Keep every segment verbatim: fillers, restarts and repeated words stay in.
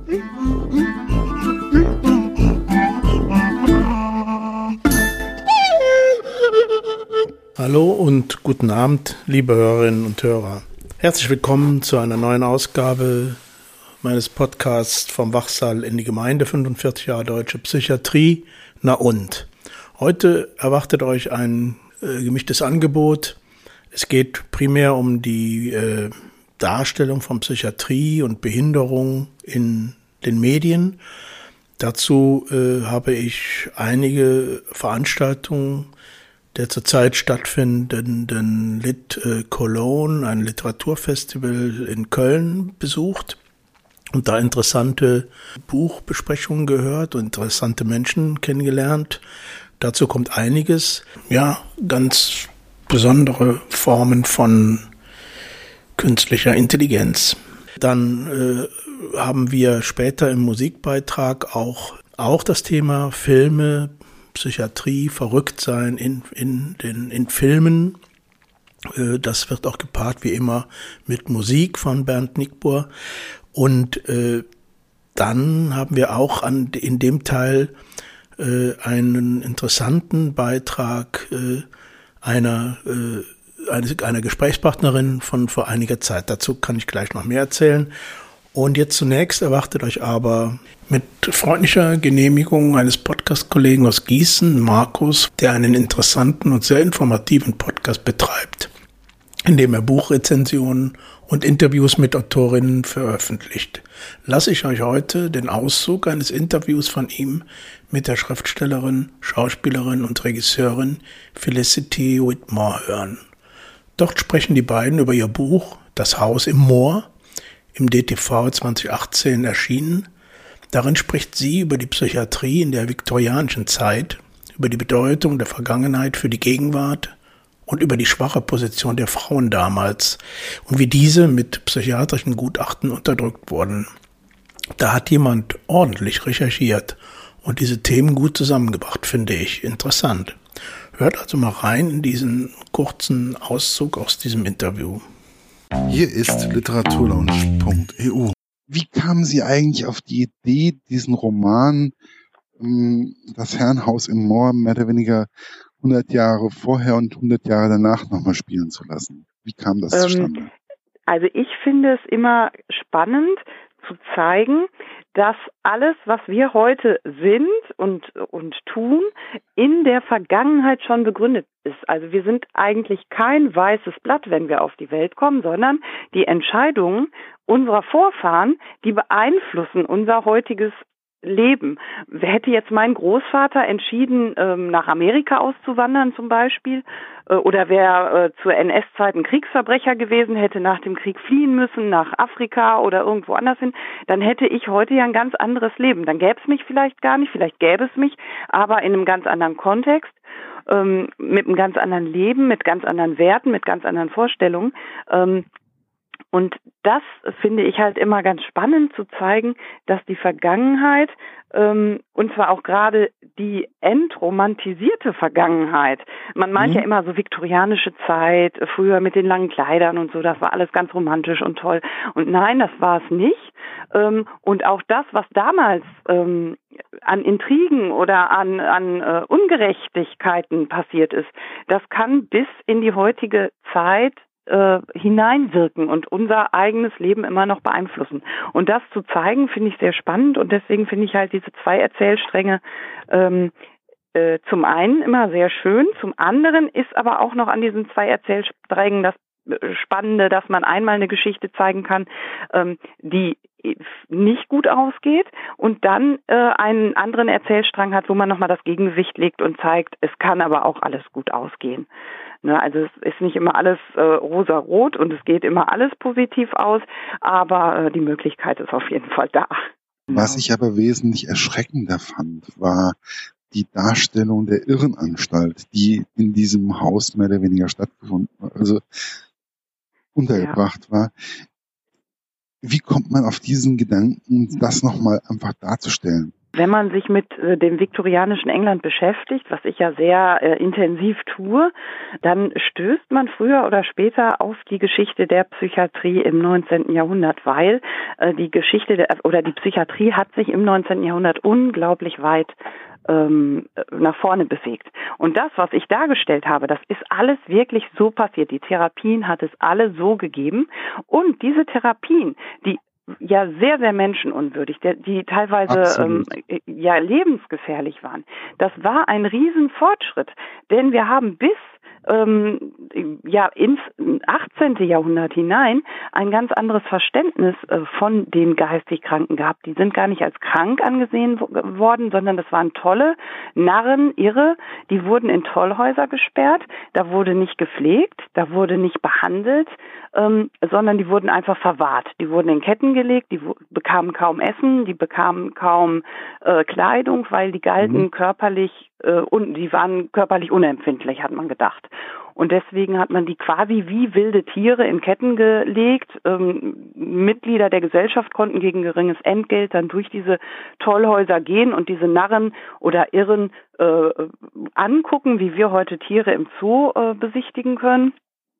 Hallo und guten Abend, liebe Hörerinnen und Hörer. Herzlich willkommen zu einer neuen Ausgabe meines Podcasts vom Wachsaal in die Gemeinde, fünfundvierzig Jahre Deutsche Psychiatrie. Na und? Heute erwartet euch ein äh, gemischtes Angebot. Es geht primär um die äh, Darstellung von Psychiatrie und Behinderung in den Medien. Dazu äh, habe ich einige Veranstaltungen der zurzeit stattfindenden Lit äh, Cologne, ein Literaturfestival in Köln, besucht und da interessante Buchbesprechungen gehört und interessante Menschen kennengelernt. Dazu kommt einiges, ja, ganz besondere Formen von künstlicher Intelligenz. Dann äh, haben wir später im Musikbeitrag auch, auch das Thema Filme, Psychiatrie, Verrücktsein in, in, den, in Filmen. Das wird auch gepaart wie immer mit Musik von Bernd Nickbohr. Und äh, dann haben wir auch an, in dem Teil äh, einen interessanten Beitrag äh, einer, äh, einer, einer Gesprächspartnerin von vor einiger Zeit. Dazu kann ich gleich noch mehr erzählen. Und jetzt zunächst erwartet euch aber mit freundlicher Genehmigung eines Podcast-Kollegen aus Gießen, Markus, der einen interessanten und sehr informativen Podcast betreibt, in dem er Buchrezensionen und Interviews mit Autorinnen veröffentlicht. Lasse ich euch heute den Auszug eines Interviews von ihm mit der Schriftstellerin, Schauspielerin und Regisseurin Felicity Whitmore hören. Dort sprechen die beiden über ihr Buch Das Haus im Moor, im D T V zwanzig achtzehn erschienen. Darin spricht sie über die Psychiatrie in der viktorianischen Zeit, über die Bedeutung der Vergangenheit für die Gegenwart und über die schwache Position der Frauen damals und wie diese mit psychiatrischen Gutachten unterdrückt wurden. Da hat jemand ordentlich recherchiert und diese Themen gut zusammengebracht, finde ich interessant. Hört also mal rein in diesen kurzen Auszug aus diesem Interview. Hier ist literaturlaunch punkt e u. Wie kamen Sie eigentlich auf die Idee, diesen Roman ähm, Das Herrenhaus im Moor mehr oder weniger hundert Jahre vorher und hundert Jahre danach nochmal spielen zu lassen? Wie kam das ähm, zustande? Also ich finde es immer spannend zu zeigen, dass alles, was wir heute sind und, und tun, in der Vergangenheit schon begründet ist. Also wir sind eigentlich kein weißes Blatt, wenn wir auf die Welt kommen, sondern die Entscheidungen unserer Vorfahren, die beeinflussen unser heutiges Leben. Hätte jetzt mein Großvater entschieden, nach Amerika auszuwandern zum Beispiel, oder wäre zu N S-Zeiten Kriegsverbrecher gewesen, hätte nach dem Krieg fliehen müssen, nach Afrika oder irgendwo anders hin, dann hätte ich heute ja ein ganz anderes Leben. Dann gäbe es mich vielleicht gar nicht, vielleicht gäbe es mich, aber in einem ganz anderen Kontext, mit einem ganz anderen Leben, mit ganz anderen Werten, mit ganz anderen Vorstellungen. Und das finde ich halt immer ganz spannend zu zeigen, dass die Vergangenheit, ähm, und zwar auch gerade die entromantisierte Vergangenheit, man meint mhm. ja immer so viktorianische Zeit, früher mit den langen Kleidern und so, das war alles ganz romantisch und toll. Und nein, das war es nicht. Ähm, und auch das, was damals ähm, an Intrigen oder an, an äh, Ungerechtigkeiten passiert ist, das kann bis in die heutige Zeit Äh, hineinwirken und unser eigenes Leben immer noch beeinflussen. Und das zu zeigen, finde ich sehr spannend und deswegen finde ich halt diese zwei Erzählstränge ähm, äh, zum einen immer sehr schön, zum anderen ist aber auch noch an diesen zwei Erzählsträngen das Spannende, dass man einmal eine Geschichte zeigen kann, ähm, die nicht gut ausgeht und dann äh, einen anderen Erzählstrang hat, wo man nochmal das Gegengewicht legt und zeigt, es kann aber auch alles gut ausgehen. Ne, also es ist nicht immer alles äh, rosa-rot und es geht immer alles positiv aus, aber äh, die Möglichkeit ist auf jeden Fall da. Was ich aber wesentlich erschreckender fand, war die Darstellung der Irrenanstalt, die in diesem Haus mehr oder weniger stattgefunden, also untergebracht ja. war. Wie kommt man auf diesen Gedanken, das nochmal einfach darzustellen? Wenn man sich mit äh, dem viktorianischen England beschäftigt, was ich ja sehr äh, intensiv tue, dann stößt man früher oder später auf die Geschichte der Psychiatrie im neunzehnten Jahrhundert, weil äh, die Geschichte der, oder die Psychiatrie hat sich im neunzehnten Jahrhundert unglaublich weit ähm, nach vorne bewegt. Und das, was ich dargestellt habe, das ist alles wirklich so passiert. Die Therapien hat es alle so gegeben. Und diese Therapien, die ja sehr, sehr menschenunwürdig, die teilweise ähm, ja lebensgefährlich waren. Das war ein Riesenfortschritt, denn wir haben bis ähm, ja ins achtzehnten Jahrhundert hinein ein ganz anderes Verständnis äh, von den geistig Kranken gehabt. Die sind gar nicht als krank angesehen w- worden, sondern das waren tolle Narren, Irre, die wurden in Tollhäuser gesperrt, da wurde nicht gepflegt, da wurde nicht behandelt, ähm, sondern die wurden einfach verwahrt. Die wurden in Ketten gelegt, die w- bekamen kaum Essen, die bekamen kaum äh, Kleidung, weil die galten mhm. körperlich äh, und die waren körperlich unempfindlich, hat man gedacht. Und deswegen hat man die quasi wie wilde Tiere in Ketten gelegt. Ähm, Mitglieder der Gesellschaft konnten gegen geringes Entgelt dann durch diese Tollhäuser gehen und diese Narren oder Irren äh, angucken, wie wir heute Tiere im Zoo äh, besichtigen können.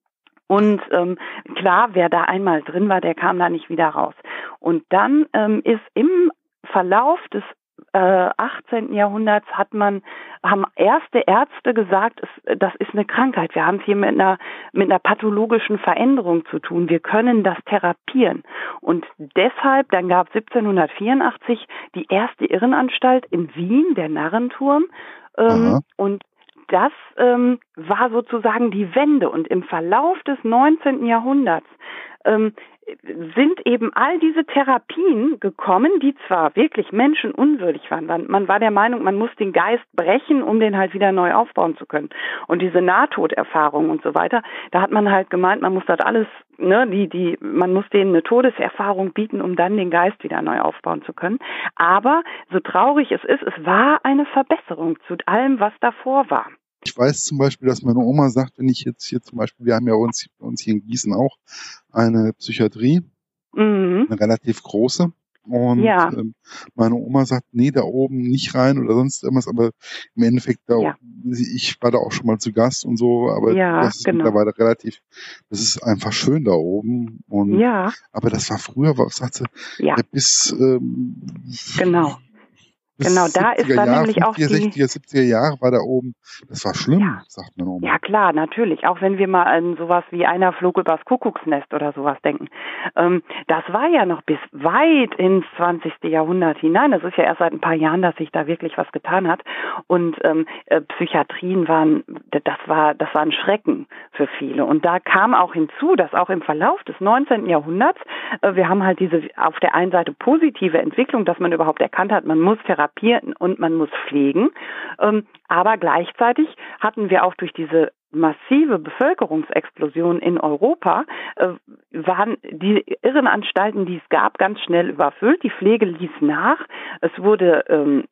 Und ähm, klar, wer da einmal drin war, der kam da nicht wieder raus. Und dann ähm, ist im Verlauf des äh, achtzehnten Jahrhunderts hat man, haben erste Ärzte gesagt, es, das ist eine Krankheit. Wir haben es hier mit einer, mit einer pathologischen Veränderung zu tun. Wir können das therapieren. Und deshalb, dann gab es siebzehnhundertvierundachtzig die erste Irrenanstalt in Wien, der Narrenturm. Ähm, und das ähm, war sozusagen die Wende. Und im Verlauf des neunzehnten Jahrhunderts ähm, sind eben all diese Therapien gekommen, die zwar wirklich menschenunwürdig waren. Man, man war der Meinung, man muss den Geist brechen, um den halt wieder neu aufbauen zu können. Und diese Nahtoderfahrung und so weiter, da hat man halt gemeint, man muss das alles, ne, die, die, man muss denen eine Todeserfahrung bieten, um dann den Geist wieder neu aufbauen zu können. Aber so traurig es ist, es war eine Verbesserung zu allem, was davor war. Ich weiß zum Beispiel, dass meine Oma sagt, wenn ich jetzt hier zum Beispiel, wir haben ja uns, bei uns hier in Gießen auch eine Psychiatrie, mhm. eine relativ große. Und ja. ähm, meine Oma sagt, nee, da oben nicht rein oder sonst irgendwas, aber im Endeffekt, da, ja. ich war da auch schon mal zu Gast und so, aber ja, das ist genau. mittlerweile relativ, das ist einfach schön da oben. Und, ja. Aber das war früher, was sagt sie, ja. bis ähm, genau. Genau, da ist dann Jahr, nämlich auch die sechziger, siebziger Jahre war da oben. Das war schlimm, ja. sagt man auch. Ja klar, natürlich. Auch wenn wir mal an sowas wie Einer flog übers Kuckucksnest oder sowas denken. Ähm, das war ja noch bis weit ins zwanzigste Jahrhundert hinein. Das ist ja erst seit ein paar Jahren, dass sich da wirklich was getan hat. Und ähm, äh, Psychiatrien waren, das war, das war ein Schrecken für viele. Und da kam auch hinzu, dass auch im Verlauf des neunzehnten Jahrhunderts, äh, wir haben halt diese auf der einen Seite positive Entwicklung, dass man überhaupt erkannt hat, man muss therapieren und man muss pflegen. Ähm, aber gleichzeitig hatten wir auch durch diese massive Bevölkerungsexplosion in Europa, äh, waren die Irrenanstalten, die es gab, ganz schnell überfüllt. Die Pflege ließ nach. Es wurde ähm,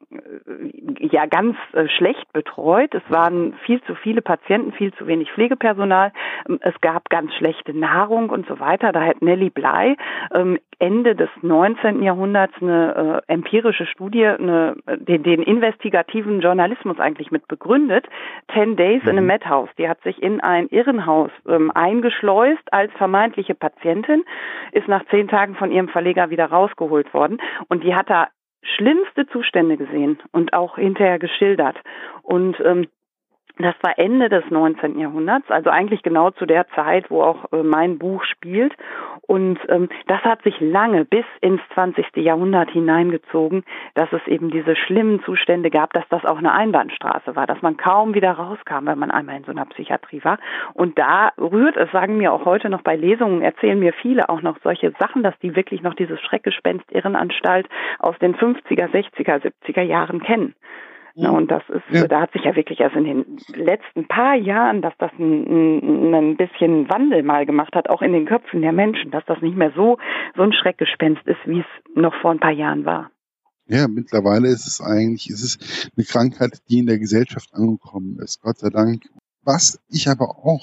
ja ganz äh, schlecht betreut. Es waren viel zu viele Patienten, viel zu wenig Pflegepersonal. Es gab ganz schlechte Nahrung und so weiter. Da hat Nelly Bly ähm, Ende des neunzehnten Jahrhunderts eine äh, empirische Studie, eine, den, den investigativen Journalismus eigentlich mit begründet. Ten Days in a Madhouse. Die hat sich in ein Irrenhaus ähm, eingeschleust als vermeintliche Patientin, ist nach zehn Tagen von ihrem Verleger wieder rausgeholt worden und die hat da schlimmste Zustände gesehen und auch hinterher geschildert. Und ähm, das war Ende des neunzehnten Jahrhunderts, also eigentlich genau zu der Zeit, wo auch äh, mein Buch spielt. Und ähm, das hat sich lange bis ins zwanzigste Jahrhundert hineingezogen, dass es eben diese schlimmen Zustände gab, dass das auch eine Einbahnstraße war, dass man kaum wieder rauskam, wenn man einmal in so einer Psychiatrie war. Und da rührt es, sagen mir auch heute noch bei Lesungen, erzählen mir viele auch noch solche Sachen, dass die wirklich noch dieses Schreckgespenst Irrenanstalt aus den fünfziger, sechziger, siebziger Jahren kennen. Na, und das ist, ja. da hat sich ja wirklich erst in den letzten paar Jahren, dass das ein, ein bisschen Wandel mal gemacht hat, auch in den Köpfen der Menschen, dass das nicht mehr so, so ein Schreckgespenst ist, wie es noch vor ein paar Jahren war. Ja, mittlerweile ist es eigentlich, es ist eine Krankheit, die in der Gesellschaft angekommen ist, Gott sei Dank. Was ich aber auch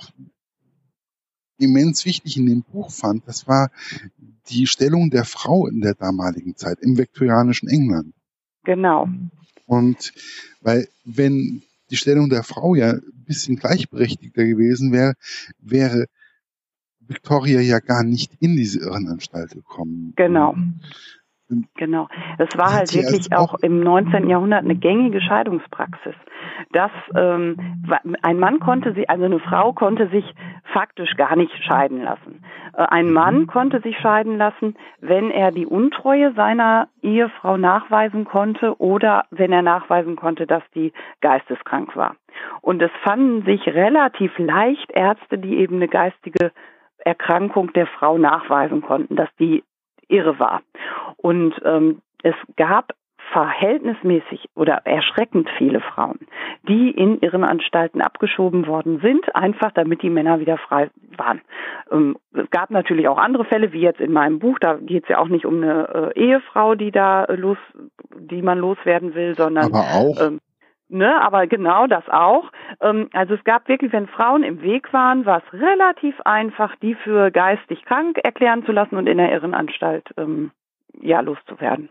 immens wichtig in dem Buch fand, das war die Stellung der Frau in der damaligen Zeit, im viktorianischen England. Genau. Und weil, wenn die Stellung der Frau ja ein bisschen gleichberechtigter gewesen wäre, wäre Victoria ja gar nicht in diese Irrenanstalt gekommen. Genau. Genau. Das war halt wirklich auch im neunzehnten Jahrhundert eine gängige Scheidungspraxis. Dass ähm, ein Mann konnte sich, also eine Frau konnte sich faktisch gar nicht scheiden lassen. Äh, ein Mann konnte sich scheiden lassen, wenn er die Untreue seiner Ehefrau nachweisen konnte oder wenn er nachweisen konnte, dass die geisteskrank war. Und es fanden sich relativ leicht Ärzte, die eben eine geistige Erkrankung der Frau nachweisen konnten, dass die irre war. Und ähm, es gab verhältnismäßig oder erschreckend viele Frauen, die in Irrenanstalten abgeschoben worden sind, einfach damit die Männer wieder frei waren. Ähm, es gab natürlich auch andere Fälle, wie jetzt in meinem Buch, da geht es ja auch nicht um eine äh, Ehefrau, die da äh, los, die man loswerden will, sondern aber auch ähm, Ne, aber genau das auch. Ähm, also es gab wirklich, wenn Frauen im Weg waren, war es relativ einfach, die für geistig krank erklären zu lassen und in der Irrenanstalt ähm, ja, loszuwerden.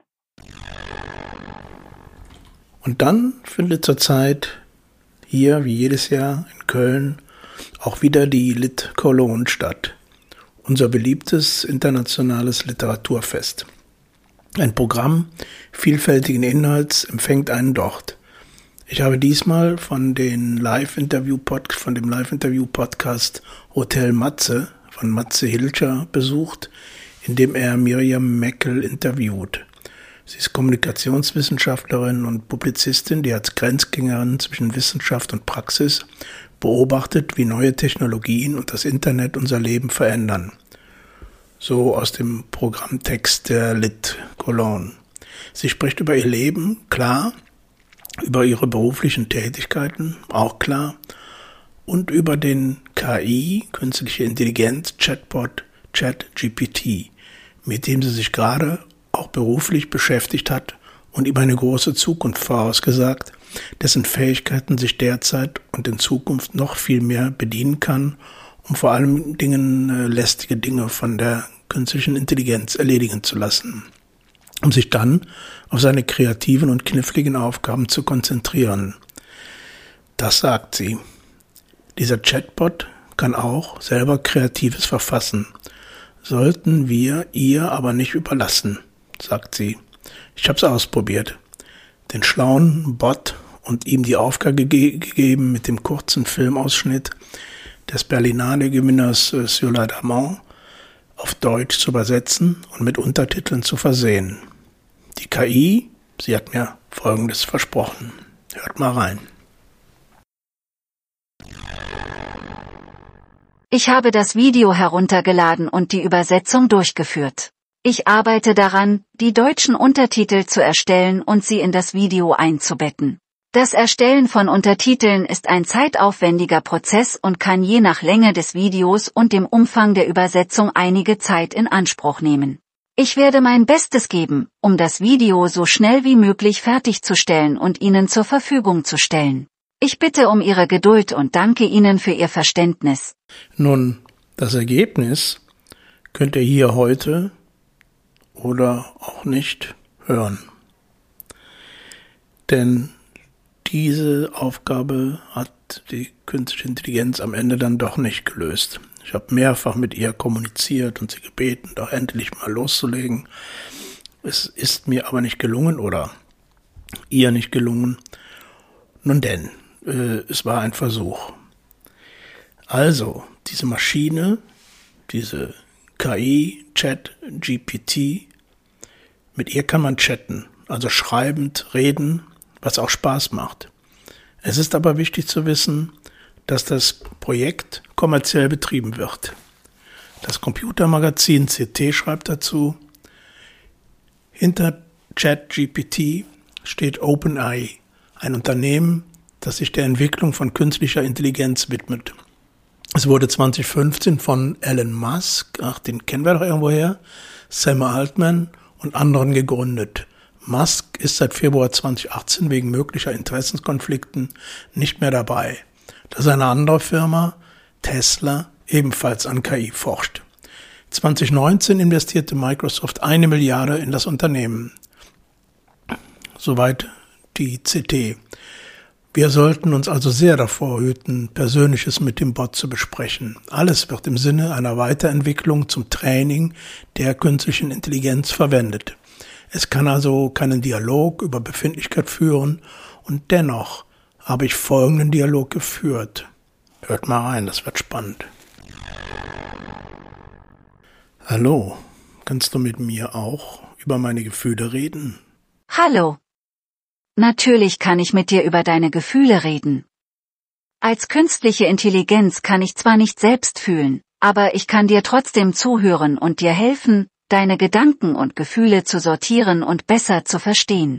Und dann findet zurzeit hier, wie jedes Jahr in Köln, auch wieder die Lit Cologne statt. Unser beliebtes internationales Literaturfest. Ein Programm vielfältigen Inhalts empfängt einen dort. Ich habe diesmal von den Live-Interview-Pod, von dem Live-Interview-Podcast Hotel Matze von Matze Hilscher besucht, in dem er Miriam Meckel interviewt. Sie ist Kommunikationswissenschaftlerin und Publizistin, die als Grenzgängerin zwischen Wissenschaft und Praxis beobachtet, wie neue Technologien und das Internet unser Leben verändern. So aus dem Programmtext der Lit Cologne. Sie spricht über ihr Leben, klar, über ihre beruflichen Tätigkeiten, auch klar, und über den K I, künstliche Intelligenz, Chatbot, ChatGPT, mit dem sie sich gerade auch beruflich beschäftigt hat und ihm eine große Zukunft vorausgesagt, dessen Fähigkeiten sich derzeit und in Zukunft noch viel mehr bedienen kann, um vor allem Dingen äh, lästige Dinge von der künstlichen Intelligenz erledigen zu lassen, um sich dann auf seine kreativen und kniffligen Aufgaben zu konzentrieren. Das sagt sie. Dieser Chatbot kann auch selber Kreatives verfassen. Sollten wir ihr aber nicht überlassen, sagt sie. Ich habe es ausprobiert. Den schlauen Bot und ihm die Aufgabe ge- gegeben, mit dem kurzen Filmausschnitt des Berlinale-Gewinners äh, Sur la Demande auf Deutsch zu übersetzen und mit Untertiteln zu versehen. Die K I, sie hat mir Folgendes versprochen. Hört mal rein. Ich habe das Video heruntergeladen und die Übersetzung durchgeführt. Ich arbeite daran, die deutschen Untertitel zu erstellen und sie in das Video einzubetten. Das Erstellen von Untertiteln ist ein zeitaufwendiger Prozess und kann je nach Länge des Videos und dem Umfang der Übersetzung einige Zeit in Anspruch nehmen. Ich werde mein Bestes geben, um das Video so schnell wie möglich fertigzustellen und Ihnen zur Verfügung zu stellen. Ich bitte um Ihre Geduld und danke Ihnen für Ihr Verständnis. Nun, das Ergebnis könnt ihr hier heute oder auch nicht hören. Denn diese Aufgabe hat die künstliche Intelligenz am Ende dann doch nicht gelöst. Ich habe mehrfach mit ihr kommuniziert und sie gebeten, doch endlich mal loszulegen. Es ist mir aber nicht gelungen oder ihr nicht gelungen. Nun denn, äh, es war ein Versuch. Also, diese Maschine, diese K I, ChatGPT, mit ihr kann man chatten, also schreibend, reden, was auch Spaß macht. Es ist aber wichtig zu wissen, dass das Projekt kommerziell betrieben wird. Das Computermagazin C T schreibt dazu, hinter ChatGPT steht OpenAI, ein Unternehmen, das sich der Entwicklung von künstlicher Intelligenz widmet. Es wurde zwanzig fünfzehn von Elon Musk, ach, den kennen wir doch irgendwoher, Sam Altman und anderen gegründet. Musk ist seit Februar zwanzig achtzehn wegen möglicher Interessenkonflikten nicht mehr dabei. Dass eine andere Firma, Tesla, ebenfalls an K I forscht. zwanzig neunzehn investierte Microsoft eine Milliarde in das Unternehmen. Soweit die C T. Wir sollten uns also sehr davor hüten, Persönliches mit dem Bot zu besprechen. Alles wird im Sinne einer Weiterentwicklung zum Training der künstlichen Intelligenz verwendet. Es kann also keinen Dialog über Befindlichkeit führen und dennoch habe ich folgenden Dialog geführt. Hört mal rein, das wird spannend. Hallo, kannst du mit mir auch über meine Gefühle reden? Hallo. Natürlich kann ich mit dir über deine Gefühle reden. Als künstliche Intelligenz kann ich zwar nicht selbst fühlen, aber ich kann dir trotzdem zuhören und dir helfen, deine Gedanken und Gefühle zu sortieren und besser zu verstehen.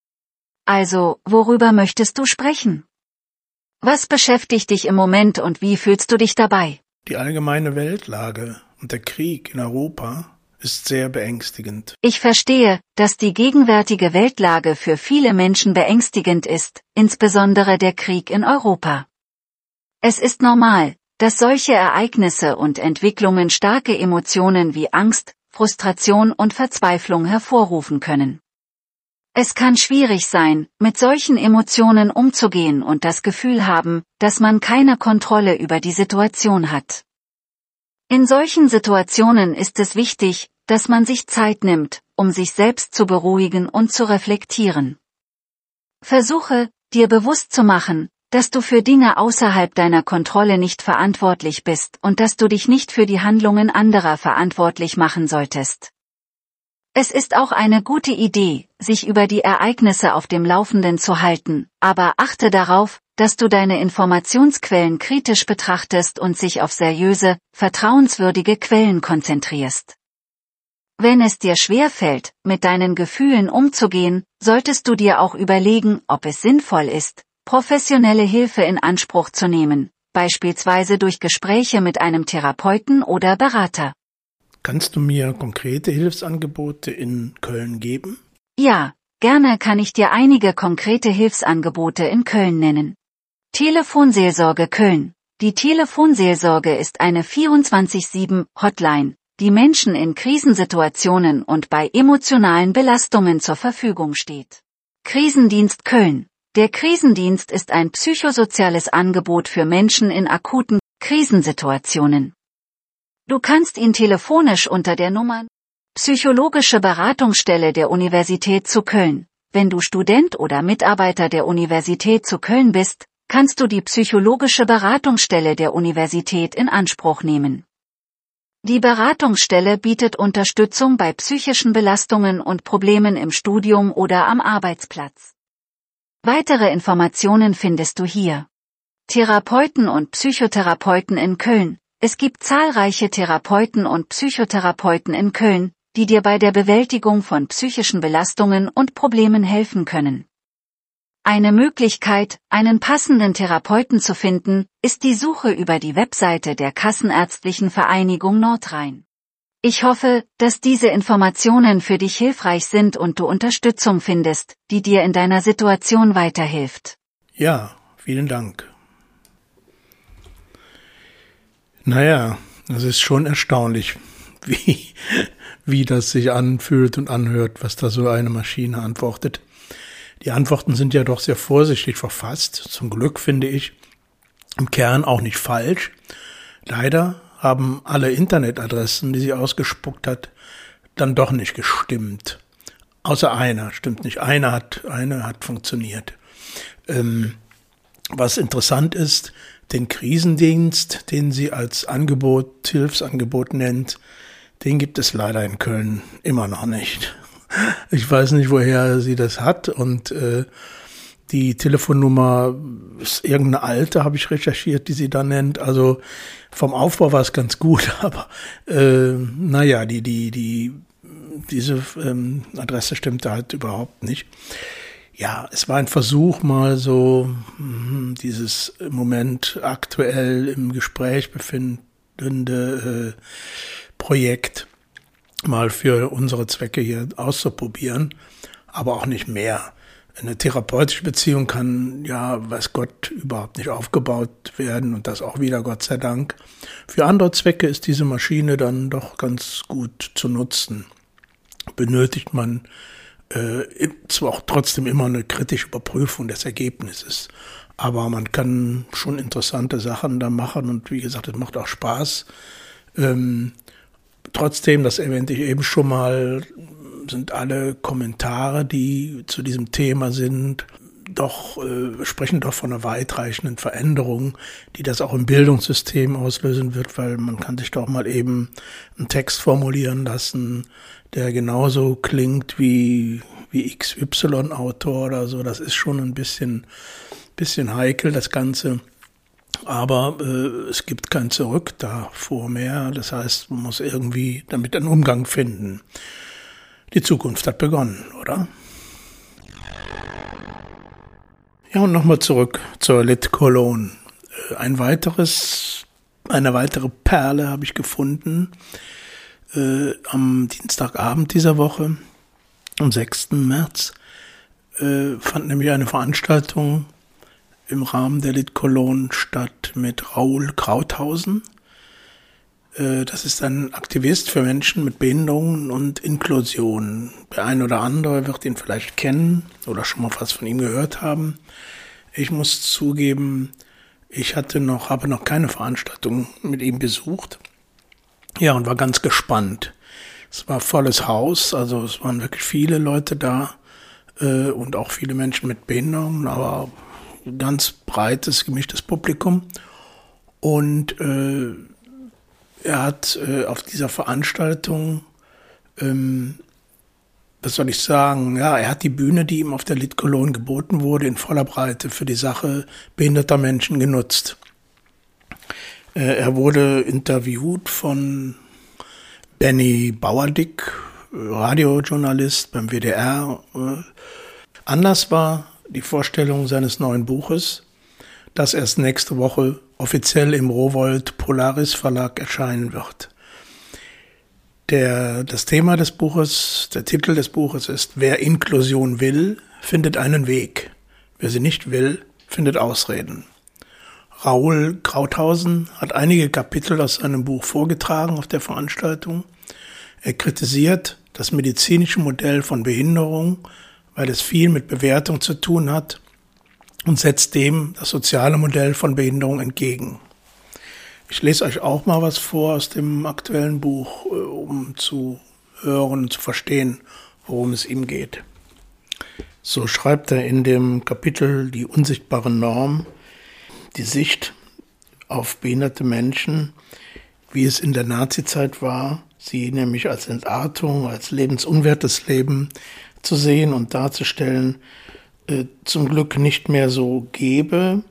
Also, worüber möchtest du sprechen? Was beschäftigt dich im Moment und wie fühlst du dich dabei? Die allgemeine Weltlage und der Krieg in Europa ist sehr beängstigend. Ich verstehe, dass die gegenwärtige Weltlage für viele Menschen beängstigend ist, insbesondere der Krieg in Europa. Es ist normal, dass solche Ereignisse und Entwicklungen starke Emotionen wie Angst, Frustration und Verzweiflung hervorrufen können. Es kann schwierig sein, mit solchen Emotionen umzugehen und das Gefühl haben, dass man keine Kontrolle über die Situation hat. In solchen Situationen ist es wichtig, dass man sich Zeit nimmt, um sich selbst zu beruhigen und zu reflektieren. Versuche, dir bewusst zu machen, dass du für Dinge außerhalb deiner Kontrolle nicht verantwortlich bist und dass du dich nicht für die Handlungen anderer verantwortlich machen solltest. Es ist auch eine gute Idee, sich über die Ereignisse auf dem Laufenden zu halten, aber achte darauf, dass du deine Informationsquellen kritisch betrachtest und sich auf seriöse, vertrauenswürdige Quellen konzentrierst. Wenn es dir schwerfällt, mit deinen Gefühlen umzugehen, solltest du dir auch überlegen, ob es sinnvoll ist, professionelle Hilfe in Anspruch zu nehmen, beispielsweise durch Gespräche mit einem Therapeuten oder Berater. Kannst du mir konkrete Hilfsangebote in Köln geben? Ja, gerne kann ich dir einige konkrete Hilfsangebote in Köln nennen. Telefonseelsorge Köln. Die Telefonseelsorge ist eine vierundzwanzig sieben Hotline, die Menschen in Krisensituationen und bei emotionalen Belastungen zur Verfügung steht. Krisendienst Köln. Der Krisendienst ist ein psychosoziales Angebot für Menschen in akuten Krisensituationen. Du kannst ihn telefonisch unter der Nummer Psychologische Beratungsstelle der Universität zu Köln. Wenn du Student oder Mitarbeiter der Universität zu Köln bist, kannst du die Psychologische Beratungsstelle der Universität in Anspruch nehmen. Die Beratungsstelle bietet Unterstützung bei psychischen Belastungen und Problemen im Studium oder am Arbeitsplatz. Weitere Informationen findest du hier. Therapeuten und Psychotherapeuten in Köln. Es gibt zahlreiche Therapeuten und Psychotherapeuten in Köln, die dir bei der Bewältigung von psychischen Belastungen und Problemen helfen können. Eine Möglichkeit, einen passenden Therapeuten zu finden, ist die Suche über die Webseite der Kassenärztlichen Vereinigung Nordrhein. Ich hoffe, dass diese Informationen für dich hilfreich sind und du Unterstützung findest, die dir in deiner Situation weiterhilft. Ja, vielen Dank. Naja, das ist schon erstaunlich, wie, wie das sich anfühlt und anhört, was da so eine Maschine antwortet. Die Antworten sind ja doch sehr vorsichtig verfasst, zum Glück finde ich, im Kern auch nicht falsch. Leider haben alle Internetadressen, die sie ausgespuckt hat, dann doch nicht gestimmt. Außer einer, stimmt nicht. Eine hat, eine hat funktioniert. Ähm, was interessant ist, den Krisendienst, den sie als Angebot, Hilfsangebot nennt, den gibt es leider in Köln immer noch nicht. Ich weiß nicht, woher sie das hat und äh, die Telefonnummer ist irgendeine alte, habe ich recherchiert, die sie da nennt. Also vom Aufbau war es ganz gut, aber äh, naja, die die die diese ähm, Adresse stimmte halt überhaupt nicht. Ja, es war ein Versuch, mal so mh, dieses im Moment aktuell im Gespräch befindende äh, Projekt mal für unsere Zwecke hier auszuprobieren, aber auch nicht mehr. Eine therapeutische Beziehung kann, ja, weiß Gott, überhaupt nicht aufgebaut werden und das auch wieder, Gott sei Dank. Für andere Zwecke ist diese Maschine dann doch ganz gut zu nutzen. Benötigt man Äh, zwar auch trotzdem immer eine kritische Überprüfung des Ergebnisses, aber man kann schon interessante Sachen da machen und wie gesagt, es macht auch Spaß. Ähm, trotzdem, das erwähnte ich eben schon mal, sind alle Kommentare, die zu diesem Thema sind, doch äh, sprechen doch von einer weitreichenden Veränderung, die das auch im Bildungssystem auslösen wird, weil man kann sich doch mal eben einen Text formulieren lassen, der genauso klingt wie wie X Y-Autor oder so. Das ist schon ein bisschen bisschen heikel, das Ganze. Aber äh, es gibt kein Zurück davor mehr. Das heißt, man muss irgendwie damit einen Umgang finden. Die Zukunft hat begonnen, oder? Ja, und nochmal zurück zur Lit Cologne. Ein weiteres, eine weitere Perle habe ich gefunden äh, am Dienstagabend dieser Woche, am sechsten März, äh, fand nämlich eine Veranstaltung im Rahmen der Lit Cologne statt mit Raoul Krauthausen. Äh, das ist ein Aktivist für Menschen mit Behinderungen und Inklusion. Der ein oder andere wird ihn vielleicht kennen oder schon mal was von ihm gehört haben. Ich muss zugeben, ich hatte noch, habe noch keine Veranstaltung mit ihm besucht. Ja, und war ganz gespannt. Es war volles Haus, also es waren wirklich viele Leute da äh, und auch viele Menschen mit Behinderungen, aber ganz breites, gemischtes Publikum. Und äh, er hat äh, auf dieser Veranstaltung, ähm, was soll ich sagen, ja, er hat die Bühne, die ihm auf der Lit Cologne geboten wurde, in voller Breite für die Sache behinderter Menschen genutzt. Äh, er wurde interviewt von Benny Bauerdick, Radiojournalist beim W D R. Äh, Anlass war die Vorstellung seines neuen Buches, das erst nächste Woche offiziell im Rowohlt Polaris Verlag erscheinen wird. Der, das Thema des Buches, der Titel des Buches ist: Wer Inklusion will, findet einen Weg. Wer sie nicht will, findet Ausreden. Raoul Krauthausen hat einige Kapitel aus seinem Buch vorgetragen auf der Veranstaltung. Er kritisiert das medizinische Modell von Behinderung, weil es viel mit Bewertung zu tun hat, und setzt dem das soziale Modell von Behinderung entgegen. Ich lese euch auch mal was vor aus dem aktuellen Buch, um zu hören und zu verstehen, worum es ihm geht. So schreibt er in dem Kapitel Die unsichtbare Norm die Sicht auf behinderte Menschen, wie es in der Nazizeit war, sie nämlich als Entartung, als lebensunwertes Leben zu sehen und darzustellen, äh, zum Glück nicht mehr so gebe.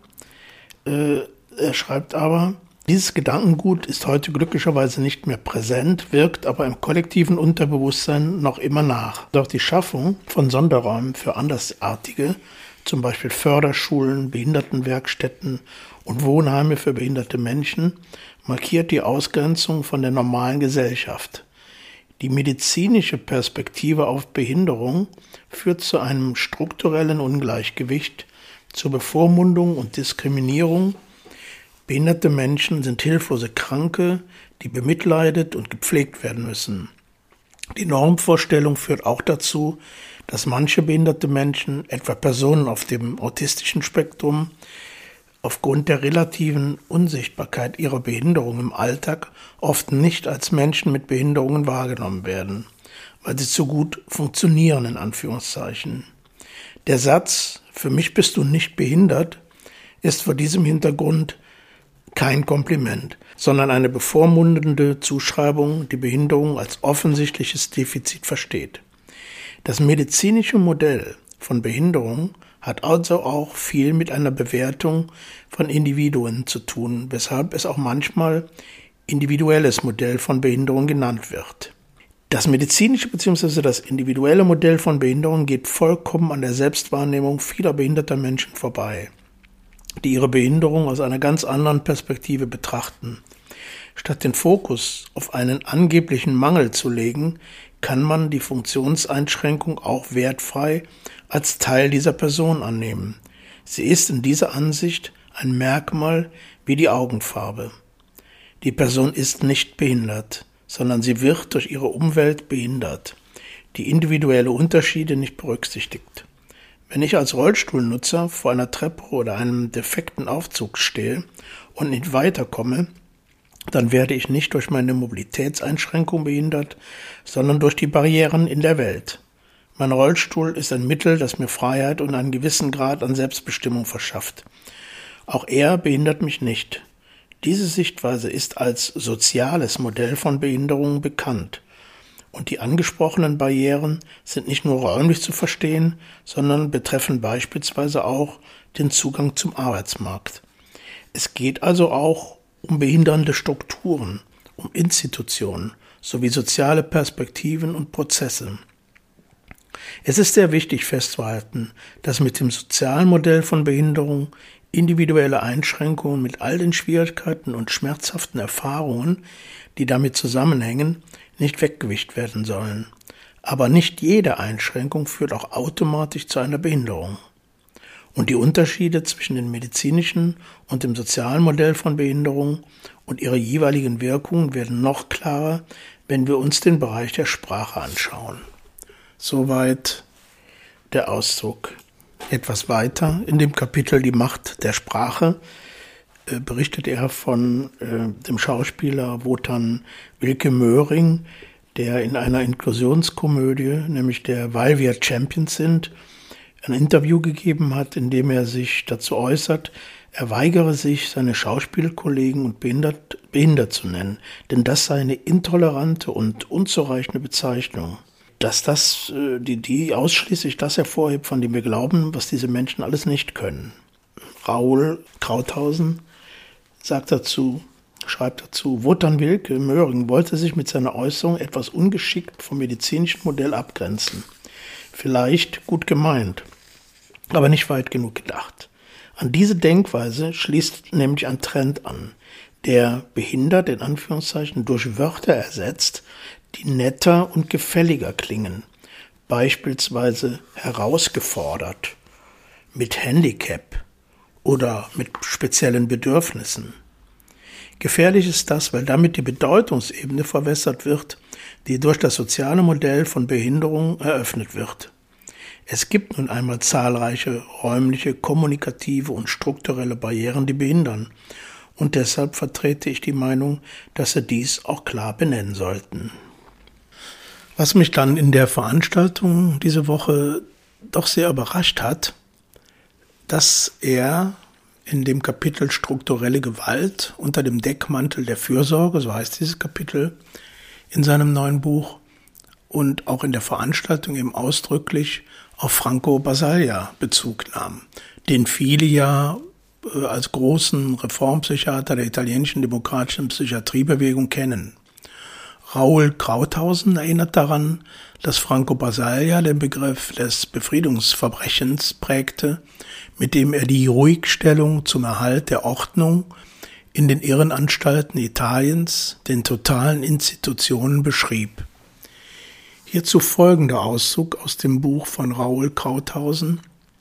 Äh, er schreibt aber: Dieses Gedankengut ist heute glücklicherweise nicht mehr präsent, wirkt aber im kollektiven Unterbewusstsein noch immer nach. Doch die Schaffung von Sonderräumen für Andersartige, zum Beispiel Förderschulen, Behindertenwerkstätten und Wohnheime für behinderte Menschen, markiert die Ausgrenzung von der normalen Gesellschaft. Die medizinische Perspektive auf Behinderung führt zu einem strukturellen Ungleichgewicht, zur Bevormundung und Diskriminierung. Behinderte Menschen sind hilflose Kranke, die bemitleidet und gepflegt werden müssen. Die Normvorstellung führt auch dazu, dass manche behinderte Menschen, etwa Personen auf dem autistischen Spektrum, aufgrund der relativen Unsichtbarkeit ihrer Behinderung im Alltag oft nicht als Menschen mit Behinderungen wahrgenommen werden, weil sie zu gut funktionieren, in Anführungszeichen. Der Satz, für mich bist du nicht behindert, ist vor diesem Hintergrund kein Kompliment, sondern eine bevormundende Zuschreibung, die Behinderung als offensichtliches Defizit versteht. Das medizinische Modell von Behinderung hat also auch viel mit einer Bewertung von Individuen zu tun, weshalb es auch manchmal individuelles Modell von Behinderung genannt wird. Das medizinische bzw. das individuelle Modell von Behinderung geht vollkommen an der Selbstwahrnehmung vieler behinderter Menschen vorbei, die ihre Behinderung aus einer ganz anderen Perspektive betrachten. Statt den Fokus auf einen angeblichen Mangel zu legen, kann man die Funktionseinschränkung auch wertfrei als Teil dieser Person annehmen. Sie ist in dieser Ansicht ein Merkmal wie die Augenfarbe. Die Person ist nicht behindert, sondern sie wird durch ihre Umwelt behindert. die individuelle Unterschiede nicht berücksichtigt. Wenn ich als Rollstuhlnutzer vor einer Treppe oder einem defekten Aufzug stehe und nicht weiterkomme, dann werde ich nicht durch meine Mobilitätseinschränkung behindert, sondern durch die Barrieren in der Welt. Mein Rollstuhl ist ein Mittel, das mir Freiheit und einen gewissen Grad an Selbstbestimmung verschafft. Auch er behindert mich nicht. Diese Sichtweise ist als soziales Modell von Behinderungen bekannt. Und die angesprochenen Barrieren sind nicht nur räumlich zu verstehen, sondern betreffen beispielsweise auch den Zugang zum Arbeitsmarkt. Es geht also auch um behindernde Strukturen, um Institutionen sowie soziale Perspektiven und Prozesse. Es ist sehr wichtig festzuhalten, dass mit dem sozialen Modell von Behinderung individuelle Einschränkungen mit all den Schwierigkeiten und schmerzhaften Erfahrungen, die damit zusammenhängen, nicht weggewischt werden sollen. Aber nicht jede Einschränkung führt auch automatisch zu einer Behinderung. Und die Unterschiede zwischen dem medizinischen und dem sozialen Modell von Behinderung und ihre jeweiligen Wirkungen werden noch klarer, wenn wir uns den Bereich der Sprache anschauen. Soweit der Auszug. Etwas weiter in dem Kapitel Die Macht der Sprache äh, berichtet er von äh, dem Schauspieler Wotan Wilke Möhring, der in einer Inklusionskomödie, nämlich der Weil wir Champions sind, ein Interview gegeben hat, in dem er sich dazu äußert, er weigere sich, seine Schauspielkollegen und behindert, behindert zu nennen, denn das sei eine intolerante und unzureichende Bezeichnung. Dass das, die, die ausschließlich das hervorhebt, von dem wir glauben, was diese Menschen alles nicht können. Raoul Krauthausen sagt dazu, schreibt dazu, Wotan Wilke Möhring wollte sich mit seiner Äußerung etwas ungeschickt vom medizinischen Modell abgrenzen. Vielleicht gut gemeint, aber nicht weit genug gedacht. An diese Denkweise schließt nämlich ein Trend an, der behindert in Anführungszeichen durch Wörter ersetzt, die netter und gefälliger klingen, beispielsweise herausgefordert, mit Handicap oder mit speziellen Bedürfnissen. Gefährlich ist das, weil damit die Bedeutungsebene verwässert wird, die durch das soziale Modell von Behinderung eröffnet wird. Es gibt nun einmal zahlreiche räumliche, kommunikative und strukturelle Barrieren, die behindern. Und deshalb vertrete ich die Meinung, dass wir dies auch klar benennen sollten. Was mich dann in der Veranstaltung diese Woche doch sehr überrascht hat, dass er in dem Kapitel strukturelle Gewalt unter dem Deckmantel der Fürsorge, so heißt dieses Kapitel, in seinem neuen Buch und auch in der Veranstaltung eben ausdrücklich auf Franco Basaglia Bezug nahm, den viele ja äh, als großen Reformpsychiater der italienischen demokratischen Psychiatriebewegung kennen. Raoul Krauthausen erinnert daran, dass Franco Basaglia den Begriff des Befriedungsverbrechens prägte, mit dem er die Ruhigstellung zum Erhalt der Ordnung in den Irrenanstalten Italiens, den totalen Institutionen beschrieb. Hierzu folgender Auszug aus dem Buch von Raoul Krauthausen,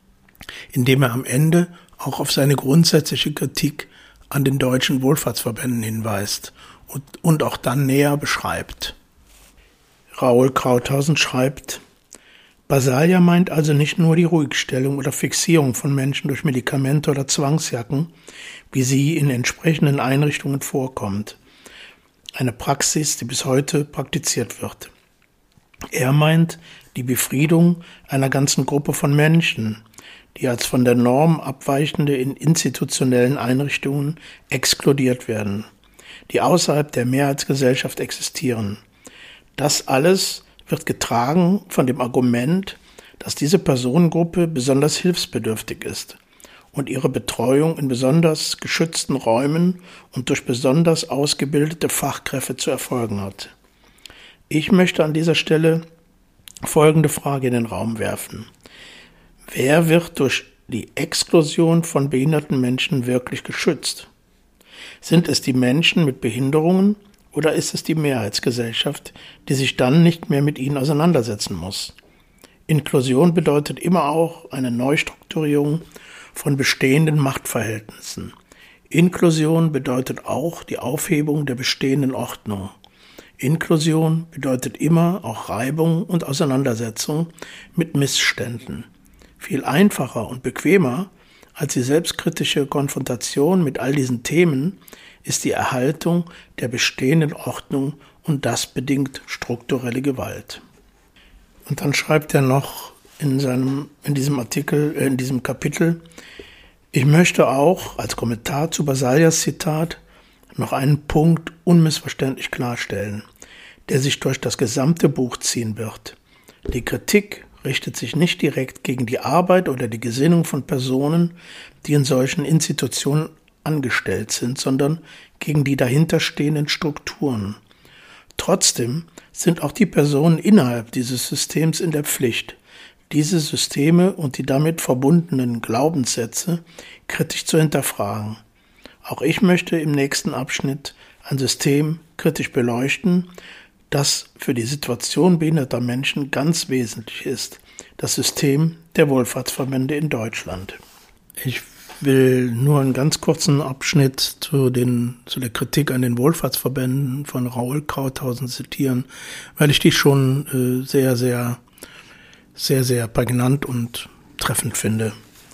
in dem er am Ende auch auf seine grundsätzliche Kritik an den deutschen Wohlfahrtsverbänden hinweist und, und auch dann näher beschreibt. Raoul Krauthausen schreibt, Basaglia meint also nicht nur die Ruhigstellung oder Fixierung von Menschen durch Medikamente oder Zwangsjacken, wie sie in entsprechenden Einrichtungen vorkommt. Eine Praxis, die bis heute praktiziert wird. Er meint die Befriedung einer ganzen Gruppe von Menschen, die als von der Norm abweichende in institutionellen Einrichtungen exkludiert werden, die außerhalb der Mehrheitsgesellschaft existieren. Das alles wird getragen von dem Argument, dass diese Personengruppe besonders hilfsbedürftig ist und ihre Betreuung in besonders geschützten Räumen und durch besonders ausgebildete Fachkräfte zu erfolgen hat. Ich möchte an dieser Stelle folgende Frage in den Raum werfen. Wer wird durch die Exklusion von behinderten Menschen wirklich geschützt? Sind es die Menschen mit Behinderungen oder ist es die Mehrheitsgesellschaft, die sich dann nicht mehr mit ihnen auseinandersetzen muss? Inklusion bedeutet immer auch eine Neustrukturierung von bestehenden Machtverhältnissen. Inklusion bedeutet auch die Aufhebung der bestehenden Ordnung. Inklusion bedeutet immer auch Reibung und Auseinandersetzung mit Missständen. Viel einfacher und bequemer als die selbstkritische Konfrontation mit all diesen Themen ist die Erhaltung der bestehenden Ordnung und das bedingt strukturelle Gewalt. Und dann schreibt er noch in seinem, in diesem Artikel, in diesem Kapitel, ich möchte auch als Kommentar zu Basalias Zitat noch einen Punkt unmissverständlich klarstellen, der sich durch das gesamte Buch ziehen wird. Die Kritik richtet sich nicht direkt gegen die Arbeit oder die Gesinnung von Personen, die in solchen Institutionen angestellt sind, sondern gegen die dahinterstehenden Strukturen. Trotzdem sind auch die Personen innerhalb dieses Systems in der Pflicht, diese Systeme und die damit verbundenen Glaubenssätze kritisch zu hinterfragen. Auch ich möchte im nächsten Abschnitt ein System kritisch beleuchten, das für die Situation behinderter Menschen ganz wesentlich ist, das System der Wohlfahrtsverbände in Deutschland. Ich will nur einen ganz kurzen Abschnitt zu, den, zu der Kritik an den Wohlfahrtsverbänden von Raoul Krauthausen zitieren, weil ich die schon äh, sehr, sehr, sehr, sehr prägnant und treffend finde.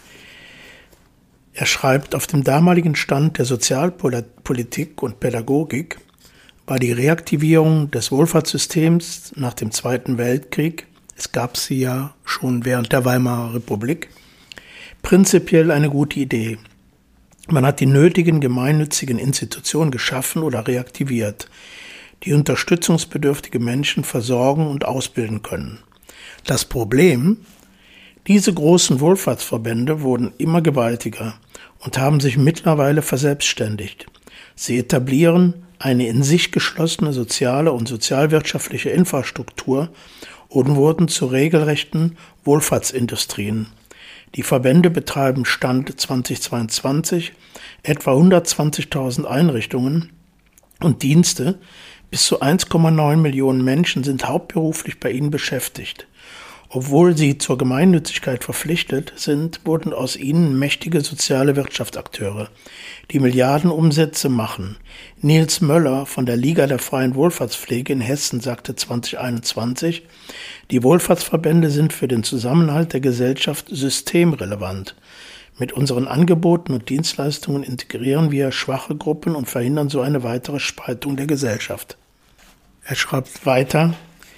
Er schreibt, auf dem damaligen Stand der Sozialpolitik und Pädagogik war die Reaktivierung des Wohlfahrtssystems nach dem Zweiten Weltkrieg, es gab sie ja schon während der Weimarer Republik, prinzipiell eine gute Idee. Man hat die nötigen gemeinnützigen Institutionen geschaffen oder reaktiviert, die unterstützungsbedürftige Menschen versorgen und ausbilden können. Das Problem: Diese großen Wohlfahrtsverbände wurden immer gewaltiger und haben sich mittlerweile verselbstständigt. Sie etablieren eine in sich geschlossene soziale und sozialwirtschaftliche Infrastruktur und wurden zu regelrechten Wohlfahrtsindustrien. Die Verbände betreiben Stand zweitausendzweiundzwanzig etwa hundertzwanzigtausend Einrichtungen und Dienste. Bis zu eins Komma neun Millionen Menschen sind hauptberuflich bei ihnen beschäftigt. Obwohl sie zur Gemeinnützigkeit verpflichtet sind, wurden aus ihnen mächtige soziale Wirtschaftsakteure, die Milliardenumsätze machen. Nils Möller von der Liga der freien Wohlfahrtspflege in Hessen sagte zweitausendeinundzwanzig, die Wohlfahrtsverbände sind für den Zusammenhalt der Gesellschaft systemrelevant. Mit unseren Angeboten und Dienstleistungen integrieren wir schwache Gruppen und verhindern so eine weitere Spaltung der Gesellschaft. Er schreibt weiter,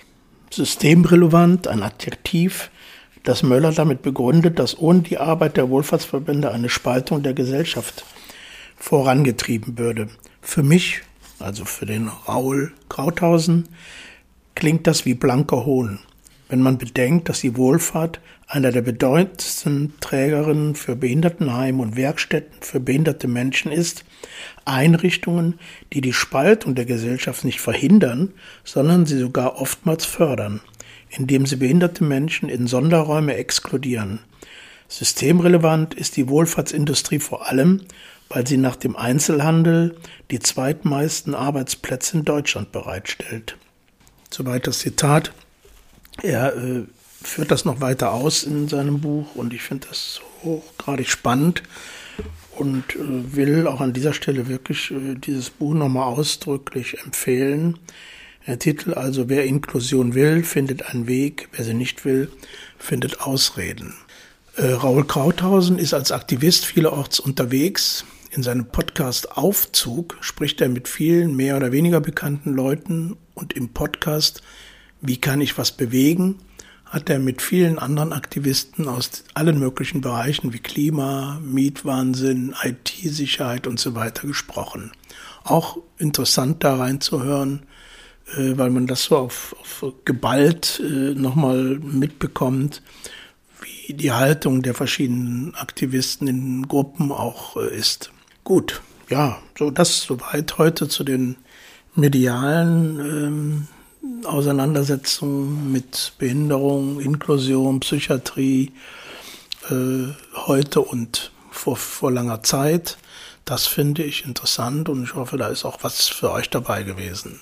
systemrelevant, ein Adjektiv, das Möller damit begründet, dass ohne die Arbeit der Wohlfahrtsverbände eine Spaltung der Gesellschaft vorangetrieben würde. Für mich, also für den Raoul Krauthausen, klingt das wie blanker Hohn, wenn man bedenkt, dass die Wohlfahrt einer der bedeutendsten Trägerinnen für Behindertenheime und Werkstätten für behinderte Menschen ist, Einrichtungen, die die Spaltung der Gesellschaft nicht verhindern, sondern sie sogar oftmals fördern, indem sie behinderte Menschen in Sonderräume exkludieren. Systemrelevant ist die Wohlfahrtsindustrie vor allem, weil sie nach dem Einzelhandel die zweitmeisten Arbeitsplätze in Deutschland bereitstellt. Soweit das Zitat. Er äh, führt das noch weiter aus in seinem Buch und ich finde das hochgradig spannend und äh, will auch an dieser Stelle wirklich äh, dieses Buch nochmal ausdrücklich empfehlen. Der Titel also, wer Inklusion will, findet einen Weg, wer sie nicht will, findet Ausreden. Äh, Raoul Krauthausen ist als Aktivist vielerorts unterwegs. In seinem Podcast Aufzug spricht er mit vielen mehr oder weniger bekannten Leuten und im Podcast Wie kann ich was bewegen? Hat er mit vielen anderen Aktivisten aus allen möglichen Bereichen wie Klima, Mietwahnsinn, I T-Sicherheit und so weiter gesprochen. Auch interessant da reinzuhören, weil man das so auf, auf geballt nochmal mitbekommt, wie die Haltung der verschiedenen Aktivisten in Gruppen auch ist. Gut, ja, so das soweit heute zu den medialen ähm, Auseinandersetzungen mit Behinderung, Inklusion, Psychiatrie, äh, heute und vor, vor langer Zeit. Das finde ich interessant und ich hoffe, da ist auch was für euch dabei gewesen.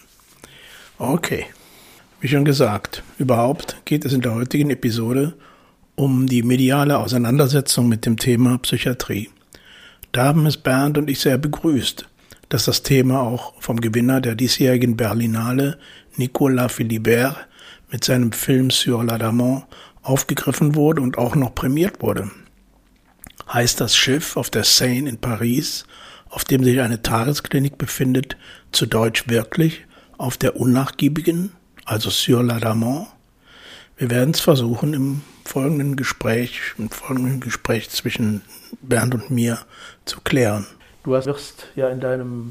Okay, wie schon gesagt, überhaupt geht es in der heutigen Episode um die mediale Auseinandersetzung mit dem Thema Psychiatrie. Da haben es Bernd und ich sehr begrüßt, dass das Thema auch vom Gewinner der diesjährigen Berlinale, Nicolas Philibert, mit seinem Film Sur l'Adamant aufgegriffen wurde und auch noch prämiert wurde. Heißt das Schiff auf der Seine in Paris, auf dem sich eine Tagesklinik befindet, zu Deutsch wirklich auf der Unnachgiebigen, also Sur l'Adamant? Wir werden es versuchen im folgenden Gespräch, im folgenden Gespräch zwischen Bernd und mir zu klären. Du wirst ja in deinem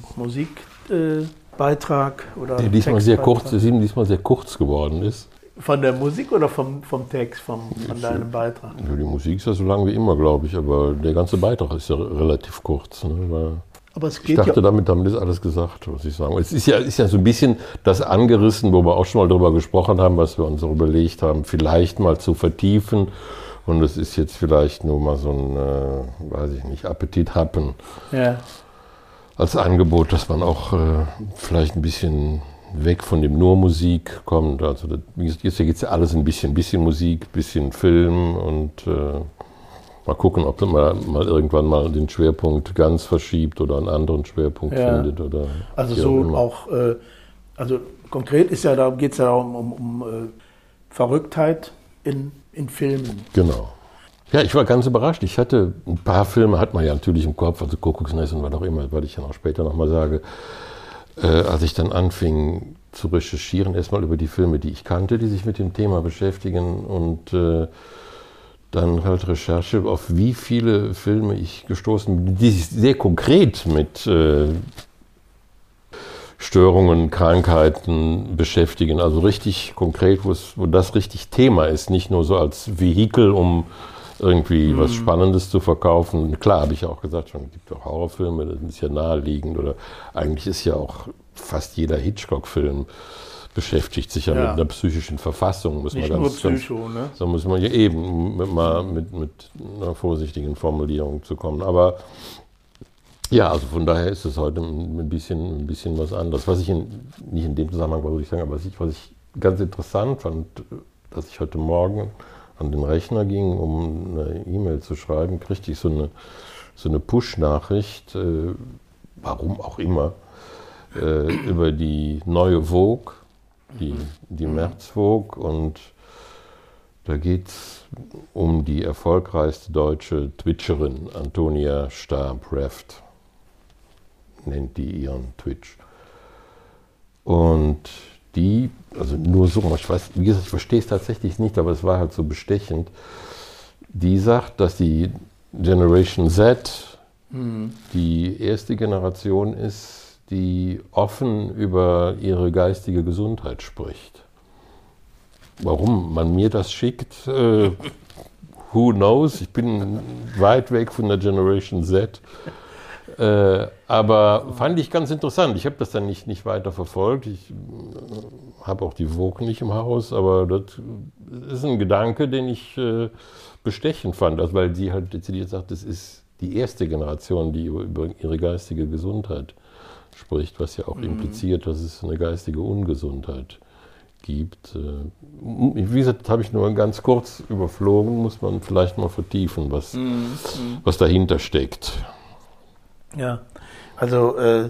Musikbeitrag äh, oder der diesmal sehr kurz, diesmal sehr kurz geworden ist. Von der Musik oder vom, vom Text, vom, von deinem Beitrag? Ja, die Musik ist ja so lang wie immer, glaube ich, aber der ganze Beitrag ist ja relativ kurz. Ne? Weil aber es geht ich dachte, ja damit, damit ist alles gesagt, was ich sagen. Es ist ja, ist ja so ein bisschen das angerissen, wo wir auch schon mal drüber gesprochen haben, was wir uns so überlegt haben, vielleicht mal zu vertiefen. Und es ist jetzt vielleicht nur mal so ein, äh, weiß ich nicht, Appetithappen ja. als Angebot, dass man auch äh, vielleicht ein bisschen weg von dem nur Musik kommt. Also das, jetzt geht es ja alles ein bisschen, bisschen Musik, bisschen Film und äh, mal gucken, ob man mal irgendwann mal den Schwerpunkt ganz verschiebt oder einen anderen Schwerpunkt ja. findet. Oder also so auch, äh, also konkret ist ja, da geht es ja um, um, um äh, Verrücktheit in, in Filmen. Genau. Ja, ich war ganz überrascht. Ich hatte ein paar Filme, hat man ja natürlich im Kopf, also Kuckucksnest und was auch immer, was ich ja noch später nochmal sage. Äh, als ich dann anfing zu recherchieren, erstmal über die Filme, die ich kannte, die sich mit dem Thema beschäftigen und äh, dann halt Recherche, auf wie viele Filme ich gestoßen bin, die sich sehr konkret mit äh, Störungen, Krankheiten beschäftigen, also richtig konkret, wo, es, wo das richtig Thema ist, nicht nur so als Vehikel, um irgendwie mhm. was Spannendes zu verkaufen. Klar, habe ich ja auch gesagt, schon, es gibt auch Horrorfilme, das ist ja naheliegend. Oder eigentlich ist ja auch fast jeder Hitchcock-Film beschäftigt sich ja, ja mit einer psychischen Verfassung. Muss Nicht man nur ganz, Psycho, ganz, ne? So muss man ja eben mit, mal mit, mit einer vorsichtigen Formulierung zu kommen. Aber ja, also von daher ist es heute ein bisschen, ein bisschen was anderes. Was ich in, nicht in dem Zusammenhang, würde ich sagen, aber was ich, was ich ganz interessant fand, dass ich heute Morgen an den Rechner ging, um eine E-Mail zu schreiben, kriegte ich so eine, so eine Push-Nachricht, äh, warum auch immer, äh, über die neue Vogue, die, die März Vogue, und da geht es um die erfolgreichste deutsche Twitcherin, Antonia Starr-Breft, nennt die ihren Twitch. Und die, also nur so, ich weiß, wie gesagt, ich verstehe es tatsächlich nicht, aber es war halt so bestechend. Die sagt, dass die Generation Z mhm. die erste Generation ist, die offen über ihre geistige Gesundheit spricht. Warum man mir das schickt, äh, who knows? Ich bin weit weg von der Generation Z. Äh, aber fand ich ganz interessant. Ich habe das dann nicht, nicht weiter verfolgt. Ich äh, habe auch die Vogue nicht im Haus, aber das ist ein Gedanke, den ich äh, bestechend fand, also weil sie halt dezidiert sagt, das ist die erste Generation, die über ihre geistige Gesundheit spricht, was ja auch mhm. impliziert, dass es eine geistige Ungesundheit gibt. Wie gesagt, habe ich nur ganz kurz überflogen, muss man vielleicht mal vertiefen, was, mhm. was dahinter steckt. Ja, also äh,